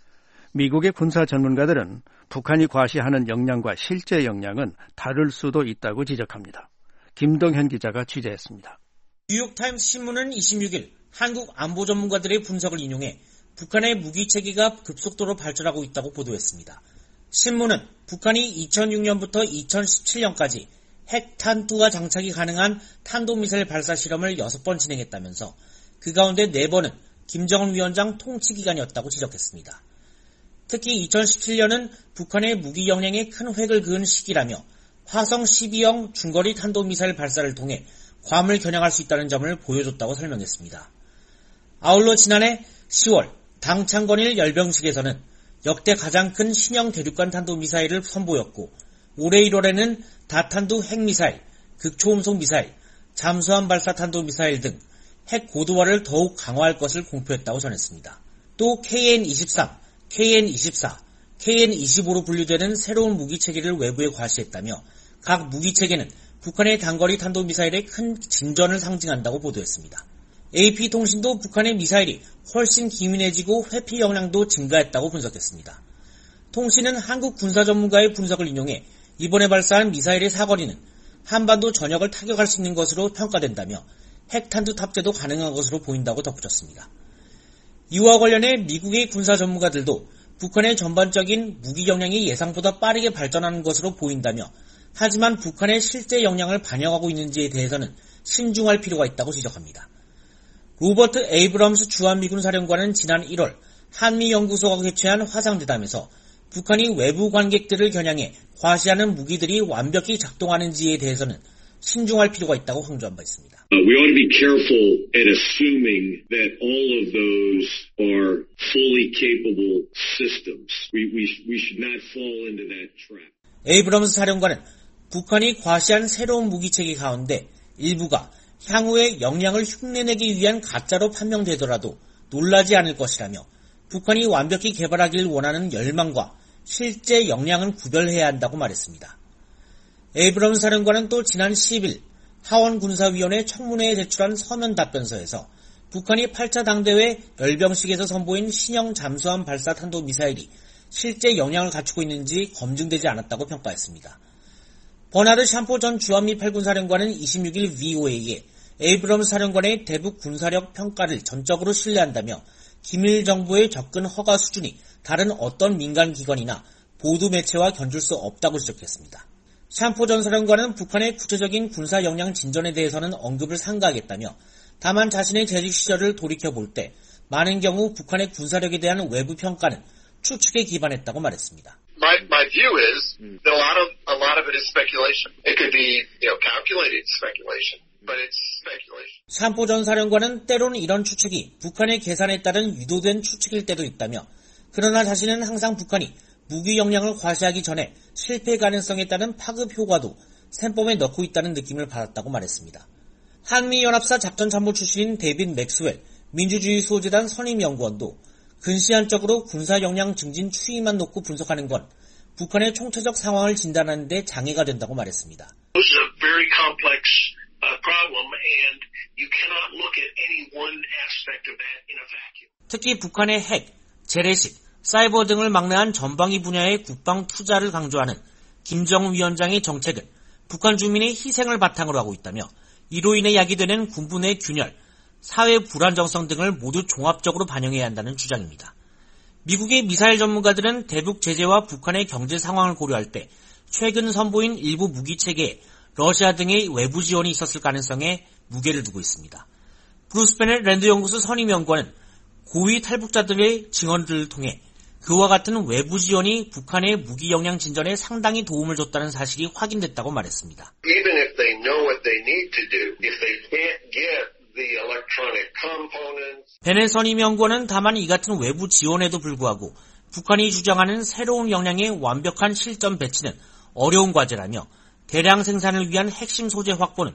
미국의 군사 전문가들은 북한이 과시하는 역량과 실제 역량은 다를 수도 있다고 지적합니다. 김동현 기자가 취재했습니다. 뉴욕타임스 신문은 이십육일 한국 안보 전문가들의 분석을 인용해 북한의 무기체계가 급속도로 발전하고 있다고 보도했습니다. 신문은 북한이 이천육년부터 이천십칠년까지 핵탄두가 장착이 가능한 탄도미사일 발사 실험을 여섯 번 진행했다면서 그 가운데 네 번은 김정은 위원장 통치 기간이었다고 지적했습니다. 특히 이천십칠년은 북한의 무기 역량에 큰 획을 그은 시기라며 화성 십이형 중거리 탄도미사일 발사를 통해 괌을 겨냥할 수 있다는 점을 보여줬다고 설명했습니다. 아울러 지난해 시월 당 창건일 열병식에서는 역대 가장 큰 신형 대륙간 탄도미사일을 선보였고 올해 일월에는 다탄두 핵미사일, 극초음속 미사일, 잠수함 발사 탄도미사일 등 핵 고도화를 더욱 강화할 것을 공표했다고 전했습니다. 또 케이엔 이십삼, 케이엔 이십사, 케이엔 이십오로 분류되는 새로운 무기체계를 외부에 과시했다며 각 무기체계는 북한의 단거리 탄도미사일의 큰 진전을 상징한다고 보도했습니다. 에이피통신도 북한의 미사일이 훨씬 기민해지고 회피 역량도 증가했다고 분석했습니다. 통신은 한국 군사 전문가의 분석을 인용해 이번에 발사한 미사일의 사거리는 한반도 전역을 타격할 수 있는 것으로 평가된다며 핵탄두 탑재도 가능한 것으로 보인다고 덧붙였습니다. 이와 관련해 미국의 군사 전문가들도 북한의 전반적인 무기 역량이 예상보다 빠르게 발전하는 것으로 보인다며 하지만 북한의 실제 역량을 반영하고 있는지에 대해서는 신중할 필요가 있다고 지적합니다. 로버트 에이브럼스 주한미군 사령관은 지난 일월 한미연구소가 개최한 화상대담에서 북한이 외부 관객들을 겨냥해 과시하는 무기들이 완벽히 작동하는지에 대해서는 신중할 필요가 있다고 강조한 바 있습니다. Uh, we ought to be careful at assuming that all of those are fully capable systems. We, we, we should not fall into that trap. 에이브럼스 사령관은 북한이 과시한 새로운 무기체계 가운데 일부가 향후에 역량을 흉내내기 위한 가짜로 판명되더라도 놀라지 않을 것이라며 북한이 완벽히 개발하길 원하는 열망과 실제 역량은 구별해야 한다고 말했습니다. 에이브럼스 사령관은 또 지난 십일 하원군사위원회 청문회에 제출한 서면 답변서에서 북한이 팔 차 당대회 열병식에서 선보인 신형 잠수함 발사 탄도미사일이 실제 역량을 갖추고 있는지 검증되지 않았다고 평가했습니다. 버나드 샴포 전 주한미 팔군사령관은 이십육일 브이오에이에 에이브럼스 사령관의 대북 군사력 평가를 전적으로 신뢰한다며 기밀 정부의 접근 허가 수준이 다른 어떤 민간 기관이나 보도 매체와 견줄 수 없다고 지적했습니다. 샴포 전 사령관은 북한의 구체적인 군사 역량 진전에 대해서는 언급을 삼가하겠다며 다만 자신의 재직 시절을 돌이켜볼 때 많은 경우 북한의 군사력에 대한 외부 평가는 추측에 기반했다고 말했습니다. My, my view is that a lot of, a lot of it is speculation. It could be, you know, calculated speculation, but it's speculation. 샴포 전 사령관은 때로는 이런 추측이 북한의 계산에 따른 유도된 추측일 때도 있다며 그러나 자신은 항상 북한이 무기 역량을 과시하기 전에 실패 가능성에 따른 파급 효과도 셈법에 넣고 있다는 느낌을 받았다고 말했습니다. 한미연합사 작전참모 출신인 데이빗 맥스웰 민주주의수호재단 선임연구원도 근시안적으로 군사 역량 증진 추이만 놓고 분석하는 건 북한의 총체적 상황을 진단하는 데 장애가 된다고 말했습니다. This is a very complex uh, problem and you cannot look at any one aspect of that in a vacuum. 특히 북한의 핵, 재래식, 사이버 등을 막내한 전방위 분야의 국방 투자를 강조하는 김정은 위원장의 정책은 북한 주민의 희생을 바탕으로 하고 있다며 이로 인해 야기되는 군부 내 균열, 사회 불안정성 등을 모두 종합적으로 반영해야 한다는 주장입니다. 미국의 미사일 전문가들은 대북 제재와 북한의 경제 상황을 고려할 때 최근 선보인 일부 무기체계에 러시아 등의 외부 지원이 있었을 가능성에 무게를 두고 있습니다. 브루스 베넷 랜드 연구소 선임연구원은 고위 탈북자들의 증언들을 통해 그와 같은 외부 지원이 북한의 무기 역량 진전에 상당히 도움을 줬다는 사실이 확인됐다고 말했습니다. Even if they know what they need to do, if they can't get the electronic components. 베넷 선임연구원은 다만 이 같은 외부 지원에도 불구하고 북한이 주장하는 새로운 역량의 완벽한 실전 배치는 어려운 과제라며 대량 생산을 위한 핵심 소재 확보는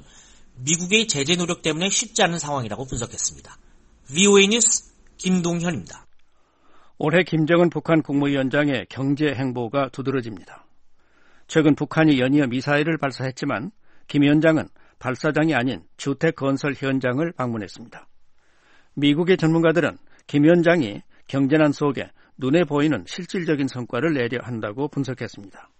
미국의 제재 노력 때문에 쉽지 않은 상황이라고 분석했습니다. 브이오에이 뉴스 김동현입니다. 올해 김정은 북한 국무위원장의 경제 행보가 두드러집니다. 최근 북한이 연이어 미사일을 발사했지만 김 위원장은 발사장이 아닌 주택 건설 현장을 방문했습니다. 미국의 전문가들은 김 위원장이 경제난 속에 눈에 보이는 실질적인 성과를 내려 한다고 분석했습니다.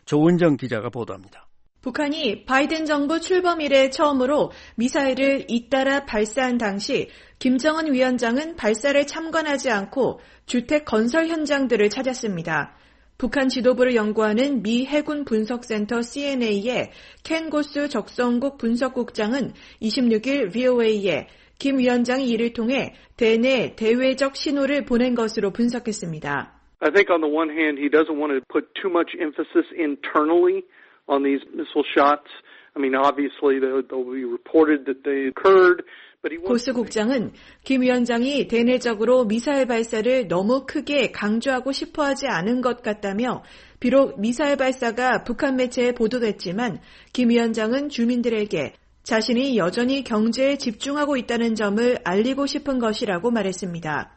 조은정 기자가 보도합니다. 북한이 바이든 정부 출범 이래 처음으로 미사일을 잇따라 발사한 당시 김정은 위원장은 발사를 참관하지 않고 주택 건설 현장들을 찾았습니다. 북한 지도부를 연구하는 미 해군 분석센터 씨엔에이의 켄 고스 적성국 분석국장은 이십육일 브이오에이에 김 위원장이 이를 통해 대내 대외적 신호를 보낸 것으로 분석했습니다. I think on the one hand he doesn't want to put too much emphasis internally on these missile shots. I mean, obviously they'll, they'll be reported that they occurred. 고스 국장은 김 위원장이 대내적으로 미사일 발사를 너무 크게 강조하고 싶어하지 않은 것 같다며 비록 미사일 발사가 북한 매체에 보도됐지만 김 위원장은 주민들에게 자신이 여전히 경제에 집중하고 있다는 점을 알리고 싶은 것이라고 말했습니다.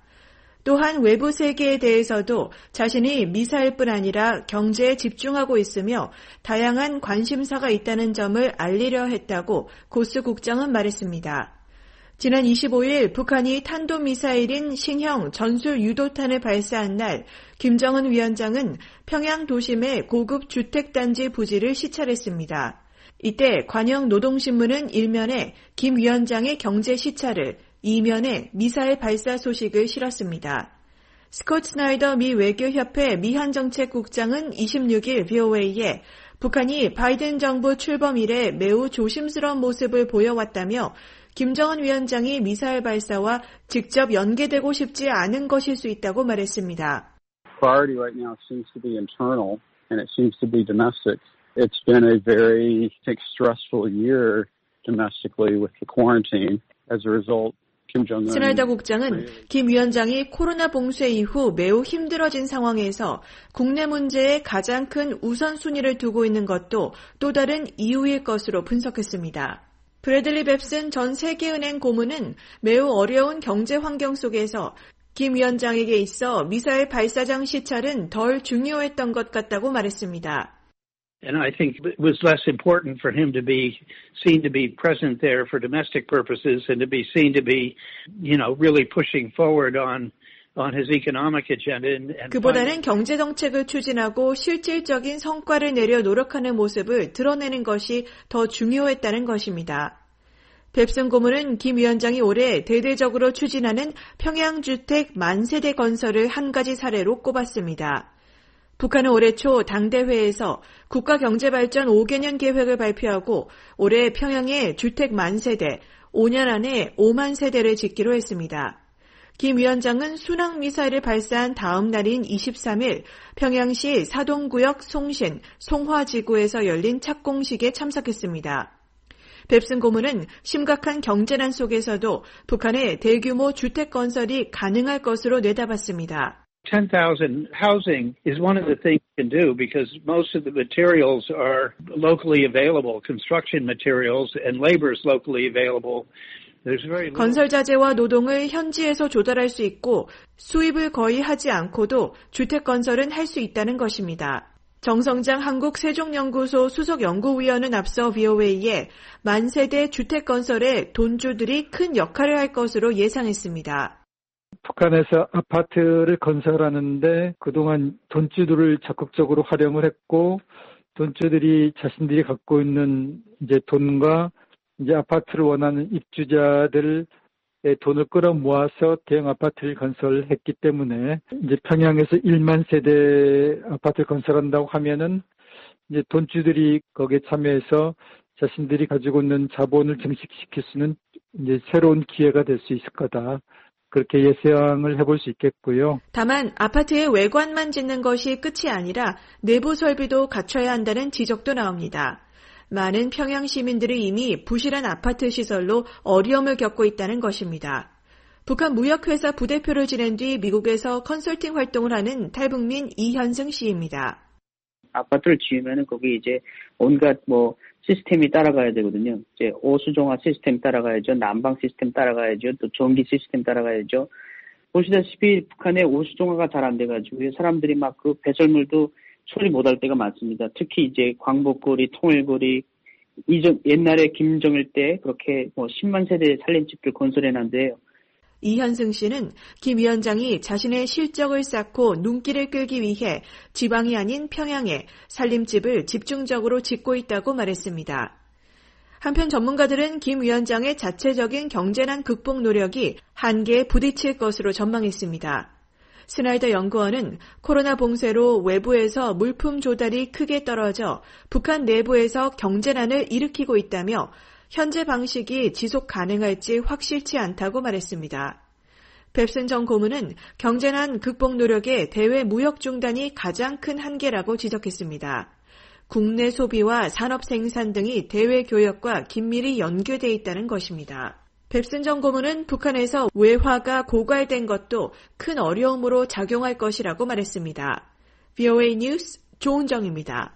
또한 외부 세계에 대해서도 자신이 미사일뿐 아니라 경제에 집중하고 있으며 다양한 관심사가 있다는 점을 알리려 했다고 고스 국장은 말했습니다. 지난 이십오일 북한이 탄도미사일인 신형 전술 유도탄을 발사한 날 김정은 위원장은 평양 도심의 고급 주택단지 부지를 시찰했습니다. 이때 관영 노동신문은 일면에 김 위원장의 경제 시찰을, 이면에 미사일 발사 소식을 실었습니다. 스콧 스나이더 미 외교협회 미한정책국장은 이십육일 브이오에이에 북한이 바이든 정부 출범 이래 매우 조심스러운 모습을 보여왔다며 김정은 위원장이 미사일 발사와 직접 연계되고 싶지 않은 것일 수 있다고 말했습니다. Priority right now seems to be internal and it seems to be domestic. It's been a very I think, stressful year domestically with the quarantine. As a result, Kim Jong-un. 스나이더 국장은 김 위원장이 코로나 봉쇄 이후 매우 힘들어진 상황에서 국내 문제에 가장 큰 우선순위를 두고 있는 것도 또 다른 이유일 것으로 분석했습니다. 브래들리 뱁슨 전 세계은행 고문은 매우 어려운 경제 환경 속에서 김 위원장에게 있어 미사일 발사장 시찰은 덜 중요했던 것 같다고 말했습니다. And I think it was less important for him to be seen to be present there for domestic purposes and to be seen to be, you know, really pushing forward on on his economic agenda. And, and 그보다는 경제 정책을 추진하고 실질적인 성과를 내려 노력하는 모습을 드러내는 것이 더 중요했다는 것입니다. 뱁슨 고문은 김 위원장이 올해 대대적으로 추진하는 평양주택 만세대 건설을 한 가지 사례로 꼽았습니다. 북한은 올해 초 당대회에서 국가경제발전 오 개년 계획을 발표하고 올해 평양에 주택 만 세대, 오 년 안에 오만 세대를 짓기로 했습니다. 김 위원장은 순항미사일을 발사한 다음 날인 이십삼 일 평양시 사동구역 송신, 송화지구에서 열린 착공식에 참석했습니다. 뱁슨 고문은 심각한 경제난 속에서도 북한의 대규모 주택 건설이 가능할 것으로 내다봤습니다. ten thousand housing is one of the things you can do because most of the materials are locally available, construction materials, and labor is locally available. There's very little... 건설 자재와 노동을 현지에서 조달할 수 있고 수입을 거의 하지 않고도 주택 건설은 할 수 있다는 것입니다. 정성장 한국세종연구소 수석연구위원은 앞서 브이오에이에 만세대 주택 건설에 돈주들이 큰 역할을 할 것으로 예상했습니다. 북한에서 아파트를 건설하는데 그동안 돈주들을 적극적으로 활용을 했고 돈주들이 자신들이 갖고 있는 이제 돈과 이제 아파트를 원하는 입주자들의 돈을 끌어모아서 대형 아파트를 건설했기 때문에 이제 평양에서 일만 세대 아파트를 건설한다고 하면은 이제 돈주들이 거기에 참여해서 자신들이 가지고 있는 자본을 증식시킬 수 있는 이제 새로운 기회가 될 수 있을 거다. 그렇게 예상을 해볼 수 있겠고요. 다만 아파트의 외관만 짓는 것이 끝이 아니라 내부 설비도 갖춰야 한다는 지적도 나옵니다. 많은 평양 시민들이 이미 부실한 아파트 시설로 어려움을 겪고 있다는 것입니다. 북한 무역회사 부대표를 지낸 뒤 미국에서 컨설팅 활동을 하는 탈북민 이현승 씨입니다. 아파트를 지으면은 거기 이제 온갖 뭐 시스템이 따라가야 되거든요. 이제 오수종합 시스템 따라가야죠. 난방 시스템 따라가야죠. 또 전기 시스템 따라가야죠. 보시다시피 북한의 오수종합가 잘 안 돼가지고 사람들이 막 그 배설물도 처리 못할 때가 많습니다. 특히 이제 광복거리, 통일거리, 이전 옛날에 김정일 때 그렇게 뭐 십만 세대 살림집들 건설해놨는데요. 이현승 씨는 김 위원장이 자신의 실적을 쌓고 눈길을 끌기 위해 지방이 아닌 평양에 살림집을 집중적으로 짓고 있다고 말했습니다. 한편 전문가들은 김 위원장의 자체적인 경제난 극복 노력이 한계에 부딪힐 것으로 전망했습니다. 스나이더 연구원은 코로나 봉쇄로 외부에서 물품 조달이 크게 떨어져 북한 내부에서 경제난을 일으키고 있다며 현재 방식이 지속 가능할지 확실치 않다고 말했습니다. 뱁슨 전 고문은 경제난 극복 노력에 대외 무역 중단이 가장 큰 한계라고 지적했습니다. 국내 소비와 산업 생산 등이 대외 교역과 긴밀히 연계되어 있다는 것입니다. 뱁슨 전 고문은 북한에서 외화가 고갈된 것도 큰 어려움으로 작용할 것이라고 말했습니다. 브이오에이 뉴스 조은정입니다.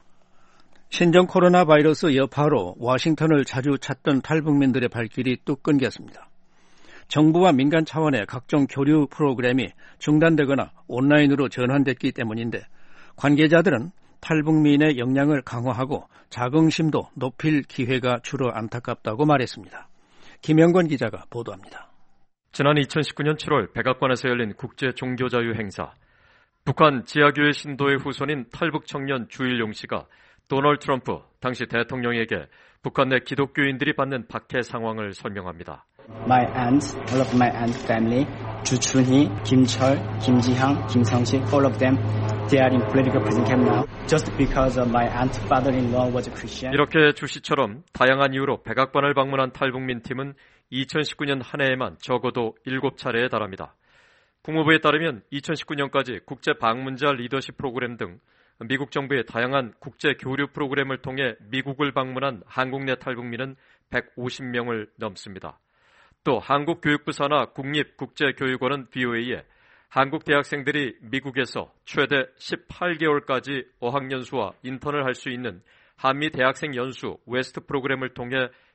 신종 코로나 바이러스 여파로 워싱턴을 자주 찾던 탈북민들의 발길이 뚝 끊겼습니다. 정부와 민간 차원의 각종 교류 프로그램이 중단되거나 온라인으로 전환됐기 때문인데 관계자들은 탈북민의 역량을 강화하고 자긍심도 높일 기회가 줄어 안타깝다고 말했습니다. 김영권 기자가 보도합니다. 지난 이천십구 년 칠월 백악관에서 열린 국제 종교자유 행사. 북한 지하교회 신도의 후손인 탈북 청년 주일용 씨가 도널드 트럼프 당시 대통령에게 북한 내 기독교인들이 받는 박해 상황을 설명합니다. My aunt, all of my aunt family, 주춘희, 김철, 김지향, 김성식, all of them, they are in political prison camp now, just because of my aunt father-in-law was a Christian. 이렇게 주 씨처럼 다양한 이유로 백악관을 방문한 탈북민 팀은 이천십구 년 한 해에만 적어도 일곱 차례에 달합니다. 국무부에 따르면 이천십구 년까지 국제 방문자 리더십 프로그램 등 미국 정부의 다양한 국제 교류 프로그램을 통해 미국을 방문한 한국 내 탈북민은 백오십 명을 넘습니다. 또 한국교육부 산하 국립국제교육원은 브이오에이에 한국 대학생들이 미국에서 최대 십팔 개월까지 어학연수와 인턴을 할 수 있는 한미 대학생 연수 웨스트 프로그램을 통해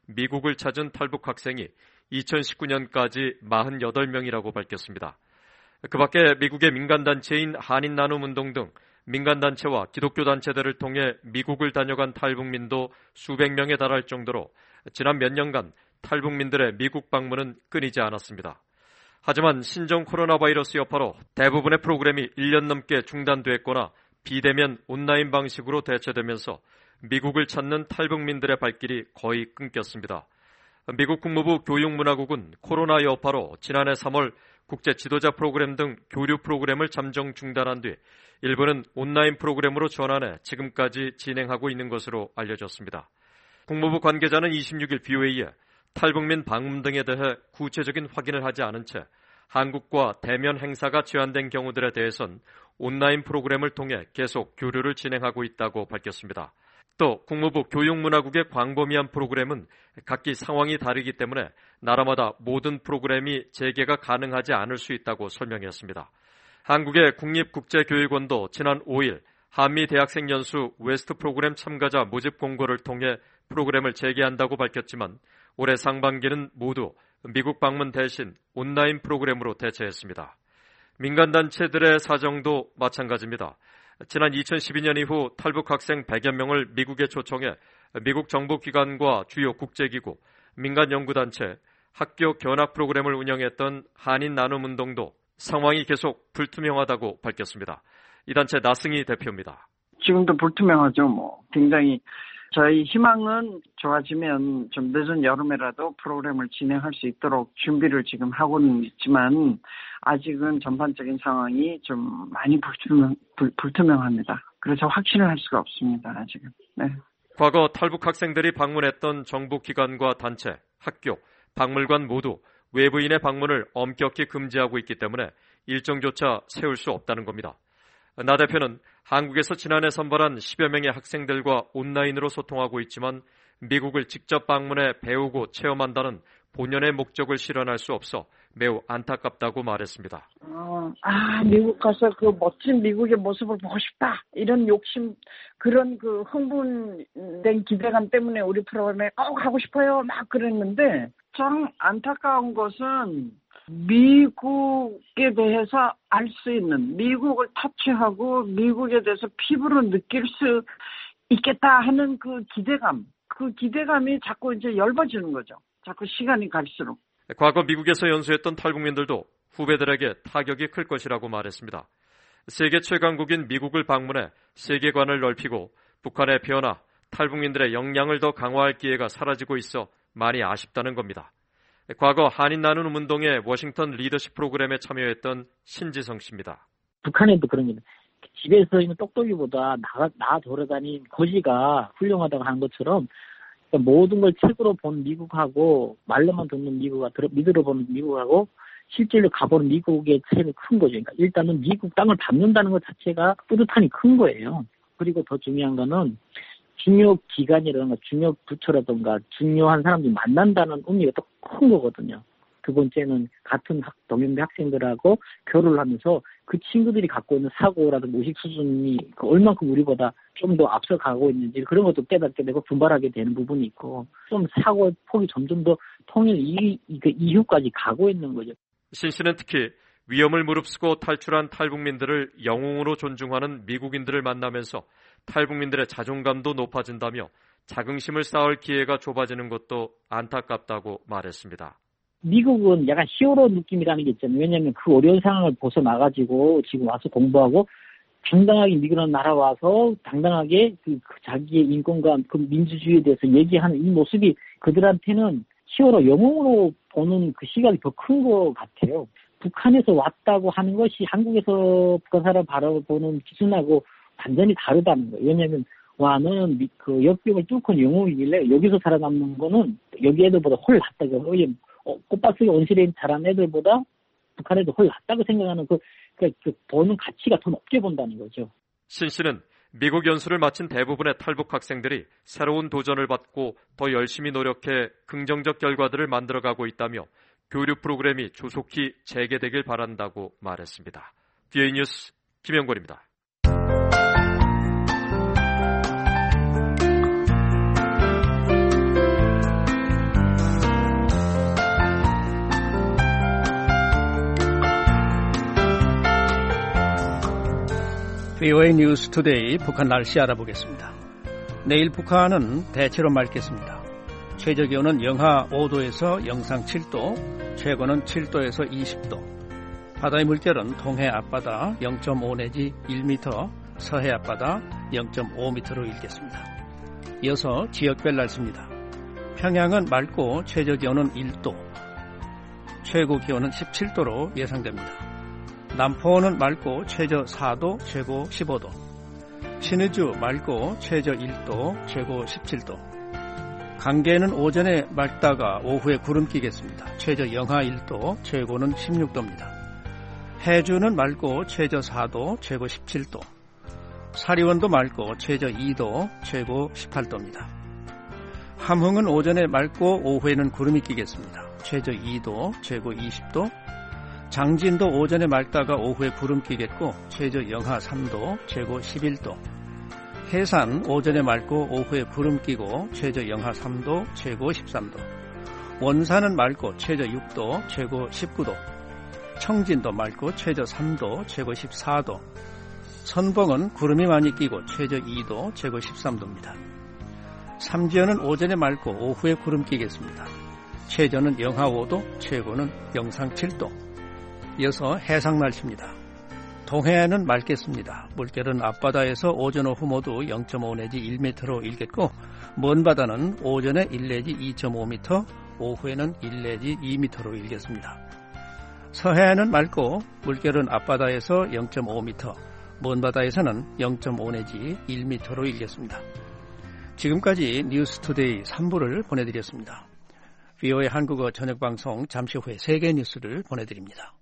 미국을 찾은 탈북 학생이 이천십구 년까지 사십팔 명이라고 밝혔습니다. 그 밖에 미국의 민간단체인 한인나눔운동 등 민간단체와 기독교단체들을 통해 미국을 다녀간 탈북민도 수백 명에 달할 정도로 지난 몇 년간 탈북민들의 미국 방문은 끊이지 않았습니다. 하지만 신종 코로나 바이러스 여파로 대부분의 프로그램이 일 년 넘게 중단됐거나 비대면 온라인 방식으로 대체되면서 미국을 찾는 탈북민들의 발길이 거의 끊겼습니다. 미국 국무부 교육문화국은 코로나 여파로 지난해 삼월 국제 지도자 프로그램 등 교류 프로그램을 잠정 중단한 뒤 일부는 온라인 프로그램으로 전환해 지금까지 진행하고 있는 것으로 알려졌습니다. 국무부 관계자는 이십육 일 비오에이에 탈북민 방문 등에 대해 구체적인 확인을 하지 않은 채 한국과 대면 행사가 제한된 경우들에 대해선 온라인 프로그램을 통해 계속 교류를 진행하고 있다고 밝혔습니다. 또 국무부 교육문화국의 광범위한 프로그램은 각기 상황이 다르기 때문에 나라마다 모든 프로그램이 재개가 가능하지 않을 수 있다고 설명했습니다. 한국의 국립국제교육원도 지난 오 일 한미 대학생 연수 웨스트 프로그램 참가자 모집 공고를 통해 프로그램을 재개한다고 밝혔지만 올해 상반기는 모두 미국 방문 대신 온라인 프로그램으로 대체했습니다. 민간단체들의 사정도 마찬가지입니다. 지난 이천십이 년 이후 탈북 학생 백여 명을 미국에 초청해 미국 정보기관과 주요 국제기구, 민간연구단체, 학교 견학 프로그램을 운영했던 한인나눔운동도 상황이 계속 불투명하다고 밝혔습니다. 이 단체 나승희 대표입니다. 지금도 불투명하죠. 뭐 굉장히 저희 희망은 좋아지면 좀 늦은 여름에라도 프로그램을 진행할 수 있도록 준비를 지금 하고는 있지만 아직은 전반적인 상황이 좀 많이 불투명, 불, 불투명합니다. 그래서 확신을 할 수가 없습니다. 아직은. 네. 과거 탈북 학생들이 방문했던 정부기관과 단체, 학교, 박물관 모두 외부인의 방문을 엄격히 금지하고 있기 때문에 일정조차 세울 수 없다는 겁니다. 나 대표는 한국에서 지난해 선발한 십여 명의 학생들과 온라인으로 소통하고 있지만 미국을 직접 방문해 배우고 체험한다는 본연의 목적을 실현할 수 없어 매우 안타깝다고 말했습니다. 어, 아, 미국 가서 그 멋진 미국의 모습을 보고 싶다. 이런 욕심, 그런 그 흥분된 기대감 때문에 우리 프로그램에 꼭 가고 싶어요. 막 그랬는데 참 안타까운 것은 미국에 대해서 알 수 있는, 미국을 터치하고 미국에 대해서 피부로 느낄 수 있겠다 하는 그 기대감, 그 기대감이 자꾸 이제 엷어지는 거죠. 자꾸 시간이 갈수록. 과거 미국에서 연수했던 탈북민들도 후배들에게 타격이 클 것이라고 말했습니다. 세계 최강국인 미국을 방문해 세계관을 넓히고 북한의 변화, 탈북민들의 역량을 더 강화할 기회가 사라지고 있어 많이 아쉽다는 겁니다. 과거 한인 나누는 운동의 워싱턴 리더십 프로그램에 참여했던 신지성 씨입니다. 북한에도 그런 게 집에서 있는 똑똑이보다 나, 나 돌아다닌 거지가 훌륭하다고 하는 것처럼 모든 걸 책으로 본 미국하고 말로만 듣는 미국하고 믿으러 보는 미국하고 실제로 가보는 미국의 차이는 큰 거죠. 그러니까 일단은 미국 땅을 밟는다는 것 자체가 뿌듯함이 큰 거예요. 그리고 더 중요한 거는 중요 기관이라든가 중요 부처라든가 중요한 사람들이 만난다는 의미가 더 큰 거거든요. 두 번째는 같은 학, 동년배 학생들하고 교류를 하면서 그 친구들이 갖고 있는 사고라든가 의식 수준이 얼만큼 우리보다 좀 더 앞서가고 있는지 그런 것도 깨닫게 되고 분발하게 되는 부분이 있고 좀 사고의 폭이 점점 더 통일 이, 그 이후까지 가고 있는 거죠. 신 씨는 특히 위험을 무릅쓰고 탈출한 탈북민들을 영웅으로 존중하는 미국인들을 만나면서 탈북민들의 자존감도 높아진다며 자긍심을 쌓을 기회가 좁아지는 것도 안타깝다고 말했습니다. 미국은 약간 히어로 느낌이라는 게 있잖아요. 왜냐하면 그 어려운 상황을 벗어나가지고 지금 와서 공부하고 당당하게 미국이라는 나라 와서 당당하게 그, 그 자기의 인권과 그 민주주의에 대해서 얘기하는 이 모습이 그들한테는 히어로 영웅으로 보는 그 시각이 더 큰 것 같아요. 북한에서 왔다고 하는 것이 한국에서 북한 사람 바라보는 기준하고 완전히 다르다는 거예요. 왜냐하면 와 너는 그 역병을 뚫고 영웅이길래 여기서 살아남는 거는 여기 애들보다 훨 낫다고. 어, 꽃밭속에 온실에 자란 애들보다 북한 애들 훨 낫다고 생각하는 그, 그, 그 보는 가치가 더 높게 본다는 거죠. 신 씨는 미국 연수를 마친 대부분의 탈북 학생들이 새로운 도전을 받고 더 열심히 노력해 긍정적 결과들을 만들어가고 있다며 교류 프로그램이 조속히 재개되길 바란다고 말했습니다. 비오에이 뉴스 김영권입니다. 브이오에이 뉴스 투데이 북한 날씨 알아보겠습니다. 내일 북한은 대체로 맑겠습니다. 최저기온은 영하 오 도에서 영상 칠 도, 최고는 칠 도에서 이십 도. 바다의 물결은 동해 앞바다 영 점 오 내지 일 미터, 서해 앞바다 영 점 오 미터로 일겠습니다. 이어서 지역별 날씨입니다. 평양은 맑고 최저기온은 일 도, 최고 기온은 십칠 도로 예상됩니다. 남포는 맑고 최저 사 도, 최고 십오 도. 신의주 맑고 최저 일 도, 최고 십칠 도. 강계는 오전에 맑다가 오후에 구름 끼겠습니다. 최저 영하 일 도, 최고는 십육 도입니다. 해주는 맑고 최저 사 도, 최고 십칠 도. 사리원도 맑고 최저 이 도, 최고 십팔 도입니다. 함흥은 오전에 맑고 오후에는 구름이 끼겠습니다. 최저 이 도, 최고 이십 도. 장진도 오전에 맑다가 오후에 구름 끼겠고 최저 영하 삼 도, 최고 십일 도. 해산 오전에 맑고 오후에 구름 끼고 최저 영하 삼 도, 최고 십삼 도. 원산은 맑고 최저 육 도, 최고 십구 도. 청진도 맑고 최저 삼 도, 최고 십사 도. 선봉은 구름이 많이 끼고 최저 이 도, 최고 십삼 도입니다. 삼지연은 오전에 맑고 오후에 구름 끼겠습니다. 최저는 영하 오 도, 최고는 영상 칠 도. 이어서 해상 날씨입니다. 동해안은 맑겠습니다. 물결은 앞바다에서 오전 오후 모두 영 점 오 내지 일 미터로 일겠고 먼 바다는 오전에 일 내지 이 점 오 미터, 오후에는 일 내지 이 미터로 일겠습니다. 서해안은 맑고 물결은 앞바다에서 영 점 오 미터, 먼 바다에서는 영 점 오 내지 일 미터로 일겠습니다. 지금까지 뉴스투데이 삼 부를 보내드렸습니다. 브이오에이 한국어 저녁방송 잠시 후에 세계 뉴스를 보내드립니다.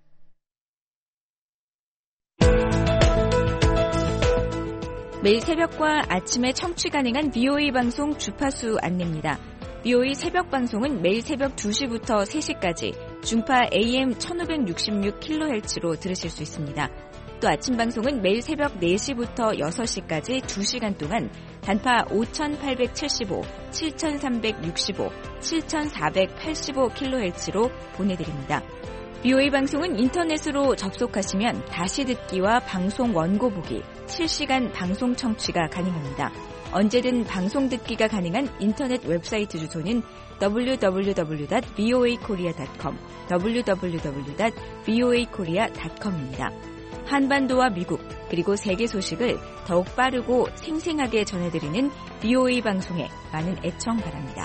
매일 새벽과 아침에 청취 가능한 브이오에이 방송 주파수 안내입니다. 브이오에이 새벽 방송은 매일 새벽 두 시부터 세 시까지 중파 에이엠 천오백육십육 킬로헤르츠로 들으실 수 있습니다. 또 아침 방송은 매일 새벽 네 시부터 여섯 시까지 두 시간 동안 단파 오천팔백칠십오, 칠천삼백육십오, 칠천사백팔십오 킬로헤르츠로 보내드립니다. 브이오에이 방송은 인터넷으로 접속하시면 다시 듣기와 방송 원고 보기, 실시간 방송 청취가 가능합니다. 언제든 방송 듣기가 가능한 인터넷 웹사이트 주소는 더블유 더블유 더블유 닷 브이오에이 코리아 닷 컴, 더블유 더블유 더블유 닷 브이오에이 코리아 닷 컴입니다. 한반도와 미국, 그리고 세계 소식을 더욱 빠르고 생생하게 전해드리는 브이오에이 방송에 많은 애청 바랍니다.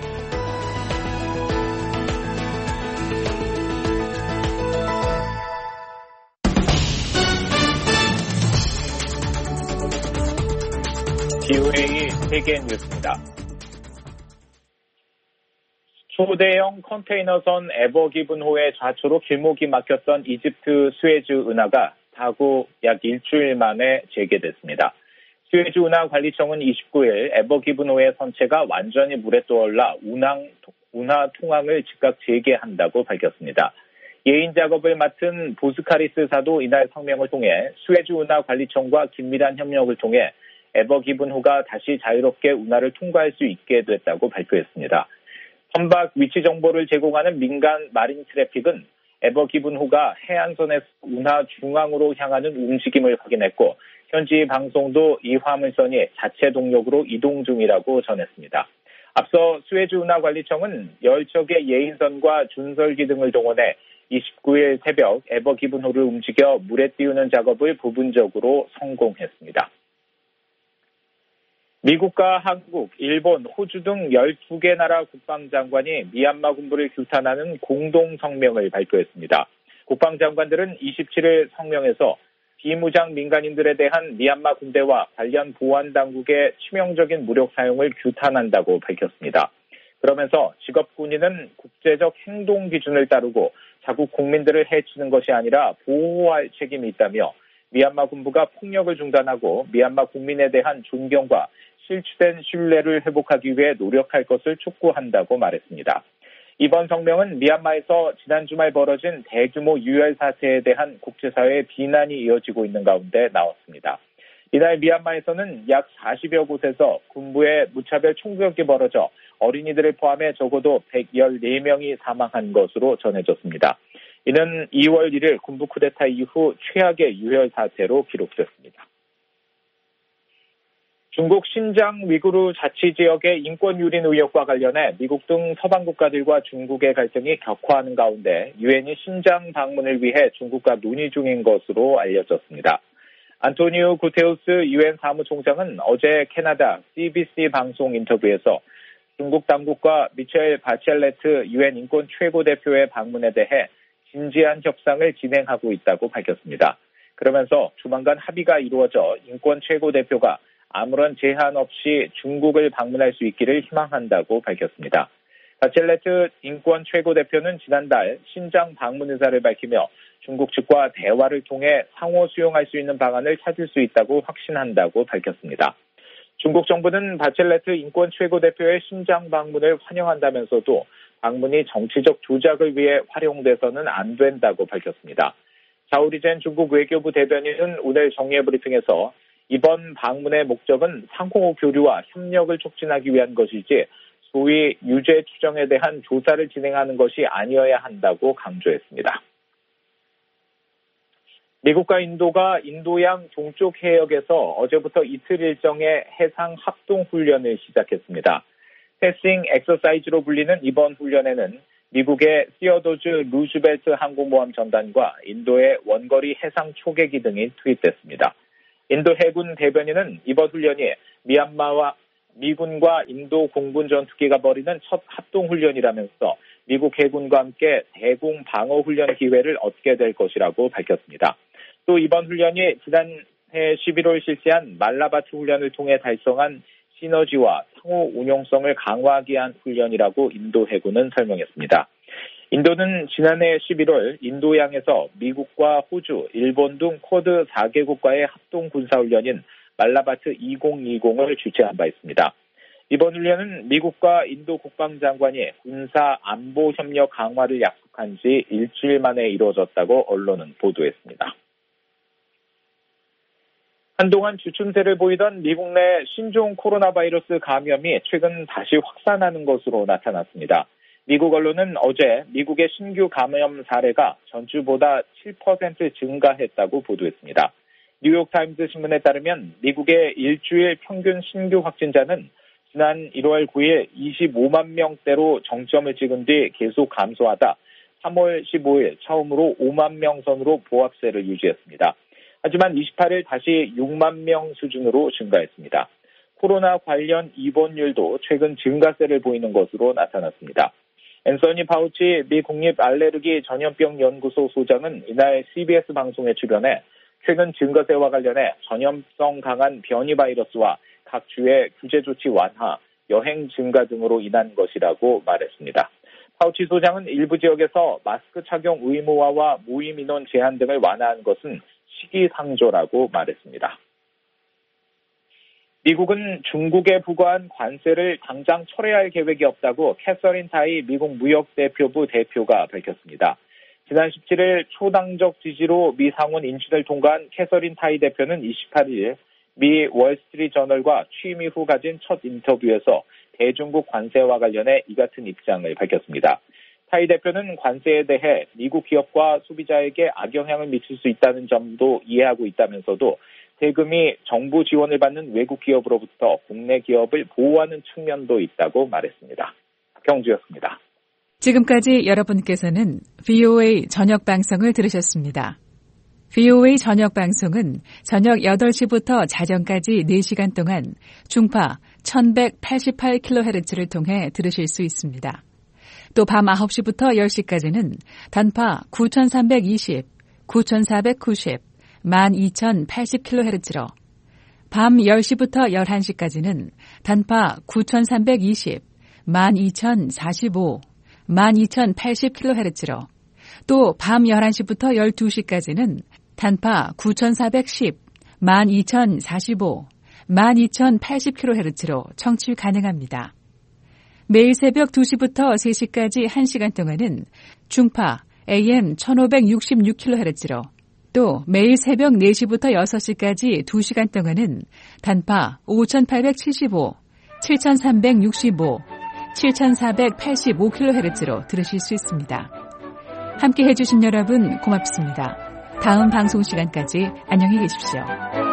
브이오에이 세계 뉴스입니다. 초대형 컨테이너선 에버기븐호의 좌초로 길목이 막혔던 이집트 스웨즈 운하가 사고 약 일주일 만에 재개됐습니다. 스웨즈 운하 관리청은 이십구 일 에버기븐호의 선체가 완전히 물에 떠올라 운항, 운하 통항을 즉각 재개한다고 밝혔습니다. 예인 작업을 맡은 보스카리스 사도 이날 성명을 통해 스웨즈 운하 관리청과 긴밀한 협력을 통해 에버기븐호가 다시 자유롭게 운하를 통과할 수 있게 됐다고 발표했습니다. 선박 위치 정보를 제공하는 민간 마린 트래픽은 에버기븐호가 해안선에서 운하 중앙으로 향하는 움직임을 확인했고 현지 방송도 이 화물선이 자체 동력으로 이동 중이라고 전했습니다. 앞서 스웨즈 운하 관리청은 열 척의 예인선과 준설기 등을 동원해 이십구 일 새벽 에버기븐호를 움직여 물에 띄우는 작업을 부분적으로 성공했습니다. 미국과 한국, 일본, 호주 등 열두 개 나라 국방장관이 미얀마 군부를 규탄하는 공동 성명을 발표했습니다. 국방장관들은 이십칠 일 성명에서 비무장 민간인들에 대한 미얀마 군대와 관련 보안 당국의 치명적인 무력 사용을 규탄한다고 밝혔습니다. 그러면서 직업군인은 국제적 행동 기준을 따르고 자국 국민들을 해치는 것이 아니라 보호할 책임이 있다며 미얀마 군부가 폭력을 중단하고 미얀마 국민에 대한 존경과 실추된 신뢰를 회복하기 위해 노력할 것을 촉구한다고 말했습니다. 이번 성명은 미얀마에서 지난 주말 벌어진 대규모 유혈 사태에 대한 국제사회의 비난이 이어지고 있는 가운데 나왔습니다. 이날 미얀마에서는 약 사십여 곳에서 군부의 무차별 총격이 벌어져 어린이들을 포함해 적어도 백십사 명이 사망한 것으로 전해졌습니다. 이는 이월 일일 군부 쿠데타 이후 최악의 유혈 사태로 기록됐습니다. 중국 신장 위구르 자치지역의 인권 유린 의혹과 관련해 미국 등 서방 국가들과 중국의 갈등이 격화하는 가운데 유엔이 신장 방문을 위해 중국과 논의 중인 것으로 알려졌습니다. 안토니오 구테우스 유엔 사무총장은 어제 캐나다 씨비씨 방송 인터뷰에서 중국 당국과 미셸 바첼레트 유엔 인권 최고대표의 방문에 대해 진지한 협상을 진행하고 있다고 밝혔습니다. 그러면서 조만간 합의가 이루어져 인권 최고대표가 아무런 제한 없이 중국을 방문할 수 있기를 희망한다고 밝혔습니다. 바첼레트 인권 최고대표는 지난달 신장 방문 의사를 밝히며 중국 측과 대화를 통해 상호 수용할 수 있는 방안을 찾을 수 있다고 확신한다고 밝혔습니다. 중국 정부는 바첼레트 인권 최고대표의 신장 방문을 환영한다면서도 방문이 정치적 조작을 위해 활용돼서는 안 된다고 밝혔습니다. 자오리젠 중국 외교부 대변인은 오늘 정례 브리핑에서 이번 방문의 목적은 상호 교류와 협력을 촉진하기 위한 것이지 소위 유죄 추정에 대한 조사를 진행하는 것이 아니어야 한다고 강조했습니다. 미국과 인도가 인도양 동쪽 해역에서 어제부터 이틀 일정의 해상 합동 훈련을 시작했습니다. 패싱 엑서사이즈로 불리는 이번 훈련에는 미국의 시어도즈 루즈벨트 항공모함 전단과 인도의 원거리 해상 초계기 등이 투입됐습니다. 인도 해군 대변인은 이번 훈련이 미얀마와 미군과 인도 공군 전투기가 벌이는 첫 합동훈련이라면서 미국 해군과 함께 대공 방어 훈련 기회를 얻게 될 것이라고 밝혔습니다. 또 이번 훈련이 지난해 십일월 실시한 말라바트 훈련을 통해 달성한 시너지와 상호 운용성을 강화하기 위한 훈련이라고 인도 해군은 설명했습니다. 인도는 지난해 십일월 인도양에서 미국과 호주, 일본 등 쿼드 사 개국과의 합동 군사훈련인 말라바트 이천이십을 주최한 바 있습니다. 이번 훈련은 미국과 인도 국방장관이 군사 안보 협력 강화를 약속한 지 일주일 만에 이루어졌다고 언론은 보도했습니다. 한동안 주춤세를 보이던 미국 내 신종 코로나 바이러스 감염이 최근 다시 확산하는 것으로 나타났습니다. 미국 언론은 어제 미국의 신규 감염 사례가 전주보다 칠 퍼센트 증가했다고 보도했습니다. 뉴욕타임스 신문에 따르면 미국의 일주일 평균 신규 확진자는 지난 일월 구일 이십오만 명대로 정점을 찍은 뒤 계속 감소하다 삼월 십오일 처음으로 오만 명 선으로 보합세를 유지했습니다. 하지만 이십팔일 다시 육만 명 수준으로 증가했습니다. 코로나 관련 입원율도 최근 증가세를 보이는 것으로 나타났습니다. 앤서니 파우치 미 국립 알레르기 전염병 연구소 소장은 이날 씨비에스 방송에 출연해 최근 증가세와 관련해 전염성 강한 변이 바이러스와 각 주의 규제 조치 완화, 여행 증가 등으로 인한 것이라고 말했습니다. 파우치 소장은 일부 지역에서 마스크 착용 의무화와 모임 인원 제한 등을 완화한 것은 시기상조라고 말했습니다. 미국은 중국에 부과한 관세를 당장 철회할 계획이 없다고 캐서린 타이 미국 무역대표부 대표가 밝혔습니다. 지난 십칠일 초당적 지지로 미 상원 인준을 통과한 캐서린 타이 대표는 이십팔일 미 월스트리트저널과 취임 이후 가진 첫 인터뷰에서 대중국 관세와 관련해 이 같은 입장을 밝혔습니다. 타이 대표는 관세에 대해 미국 기업과 소비자에게 악영향을 미칠 수 있다는 점도 이해하고 있다면서도 대금이 정부 지원을 받는 외국 기업으로부터 국내 기업을 보호하는 측면도 있다고 말했습니다. 박형주였습니다. 지금까지 여러분께서는 브이오에이 저녁 방송을 들으셨습니다. 브이오에이 저녁 방송은 저녁 여덟 시부터 자정까지 네 시간 동안 중파 천백팔십팔 킬로헤르츠를 통해 들으실 수 있습니다. 또 밤 아홉 시부터 열 시까지는 단파 구천삼백이십, 구천사백구십, 만 이천팔십 킬로헤르츠로 밤 열 시부터 열한 시까지는 단파 구천삼백이십, 만 이천사십오, 만 이천팔십 킬로헤르츠로 또 밤 열한 시부터 열두 시까지는 단파 구천사백십, 만 이천사십오, 만 이천팔십 킬로헤르츠로 청취 가능합니다. 매일 새벽 두 시부터 세 시까지 한 시간 동안은 중파 에이엠 천오백육십육 킬로헤르츠로 또 매일 새벽 네 시부터 여섯 시까지 두 시간 동안은 단파 오천팔백칠십오, 칠천삼백육십오, 칠천사백팔십오 킬로헤르츠로 들으실 수 있습니다. 함께 해주신 여러분 고맙습니다. 다음 방송 시간까지 안녕히 계십시오.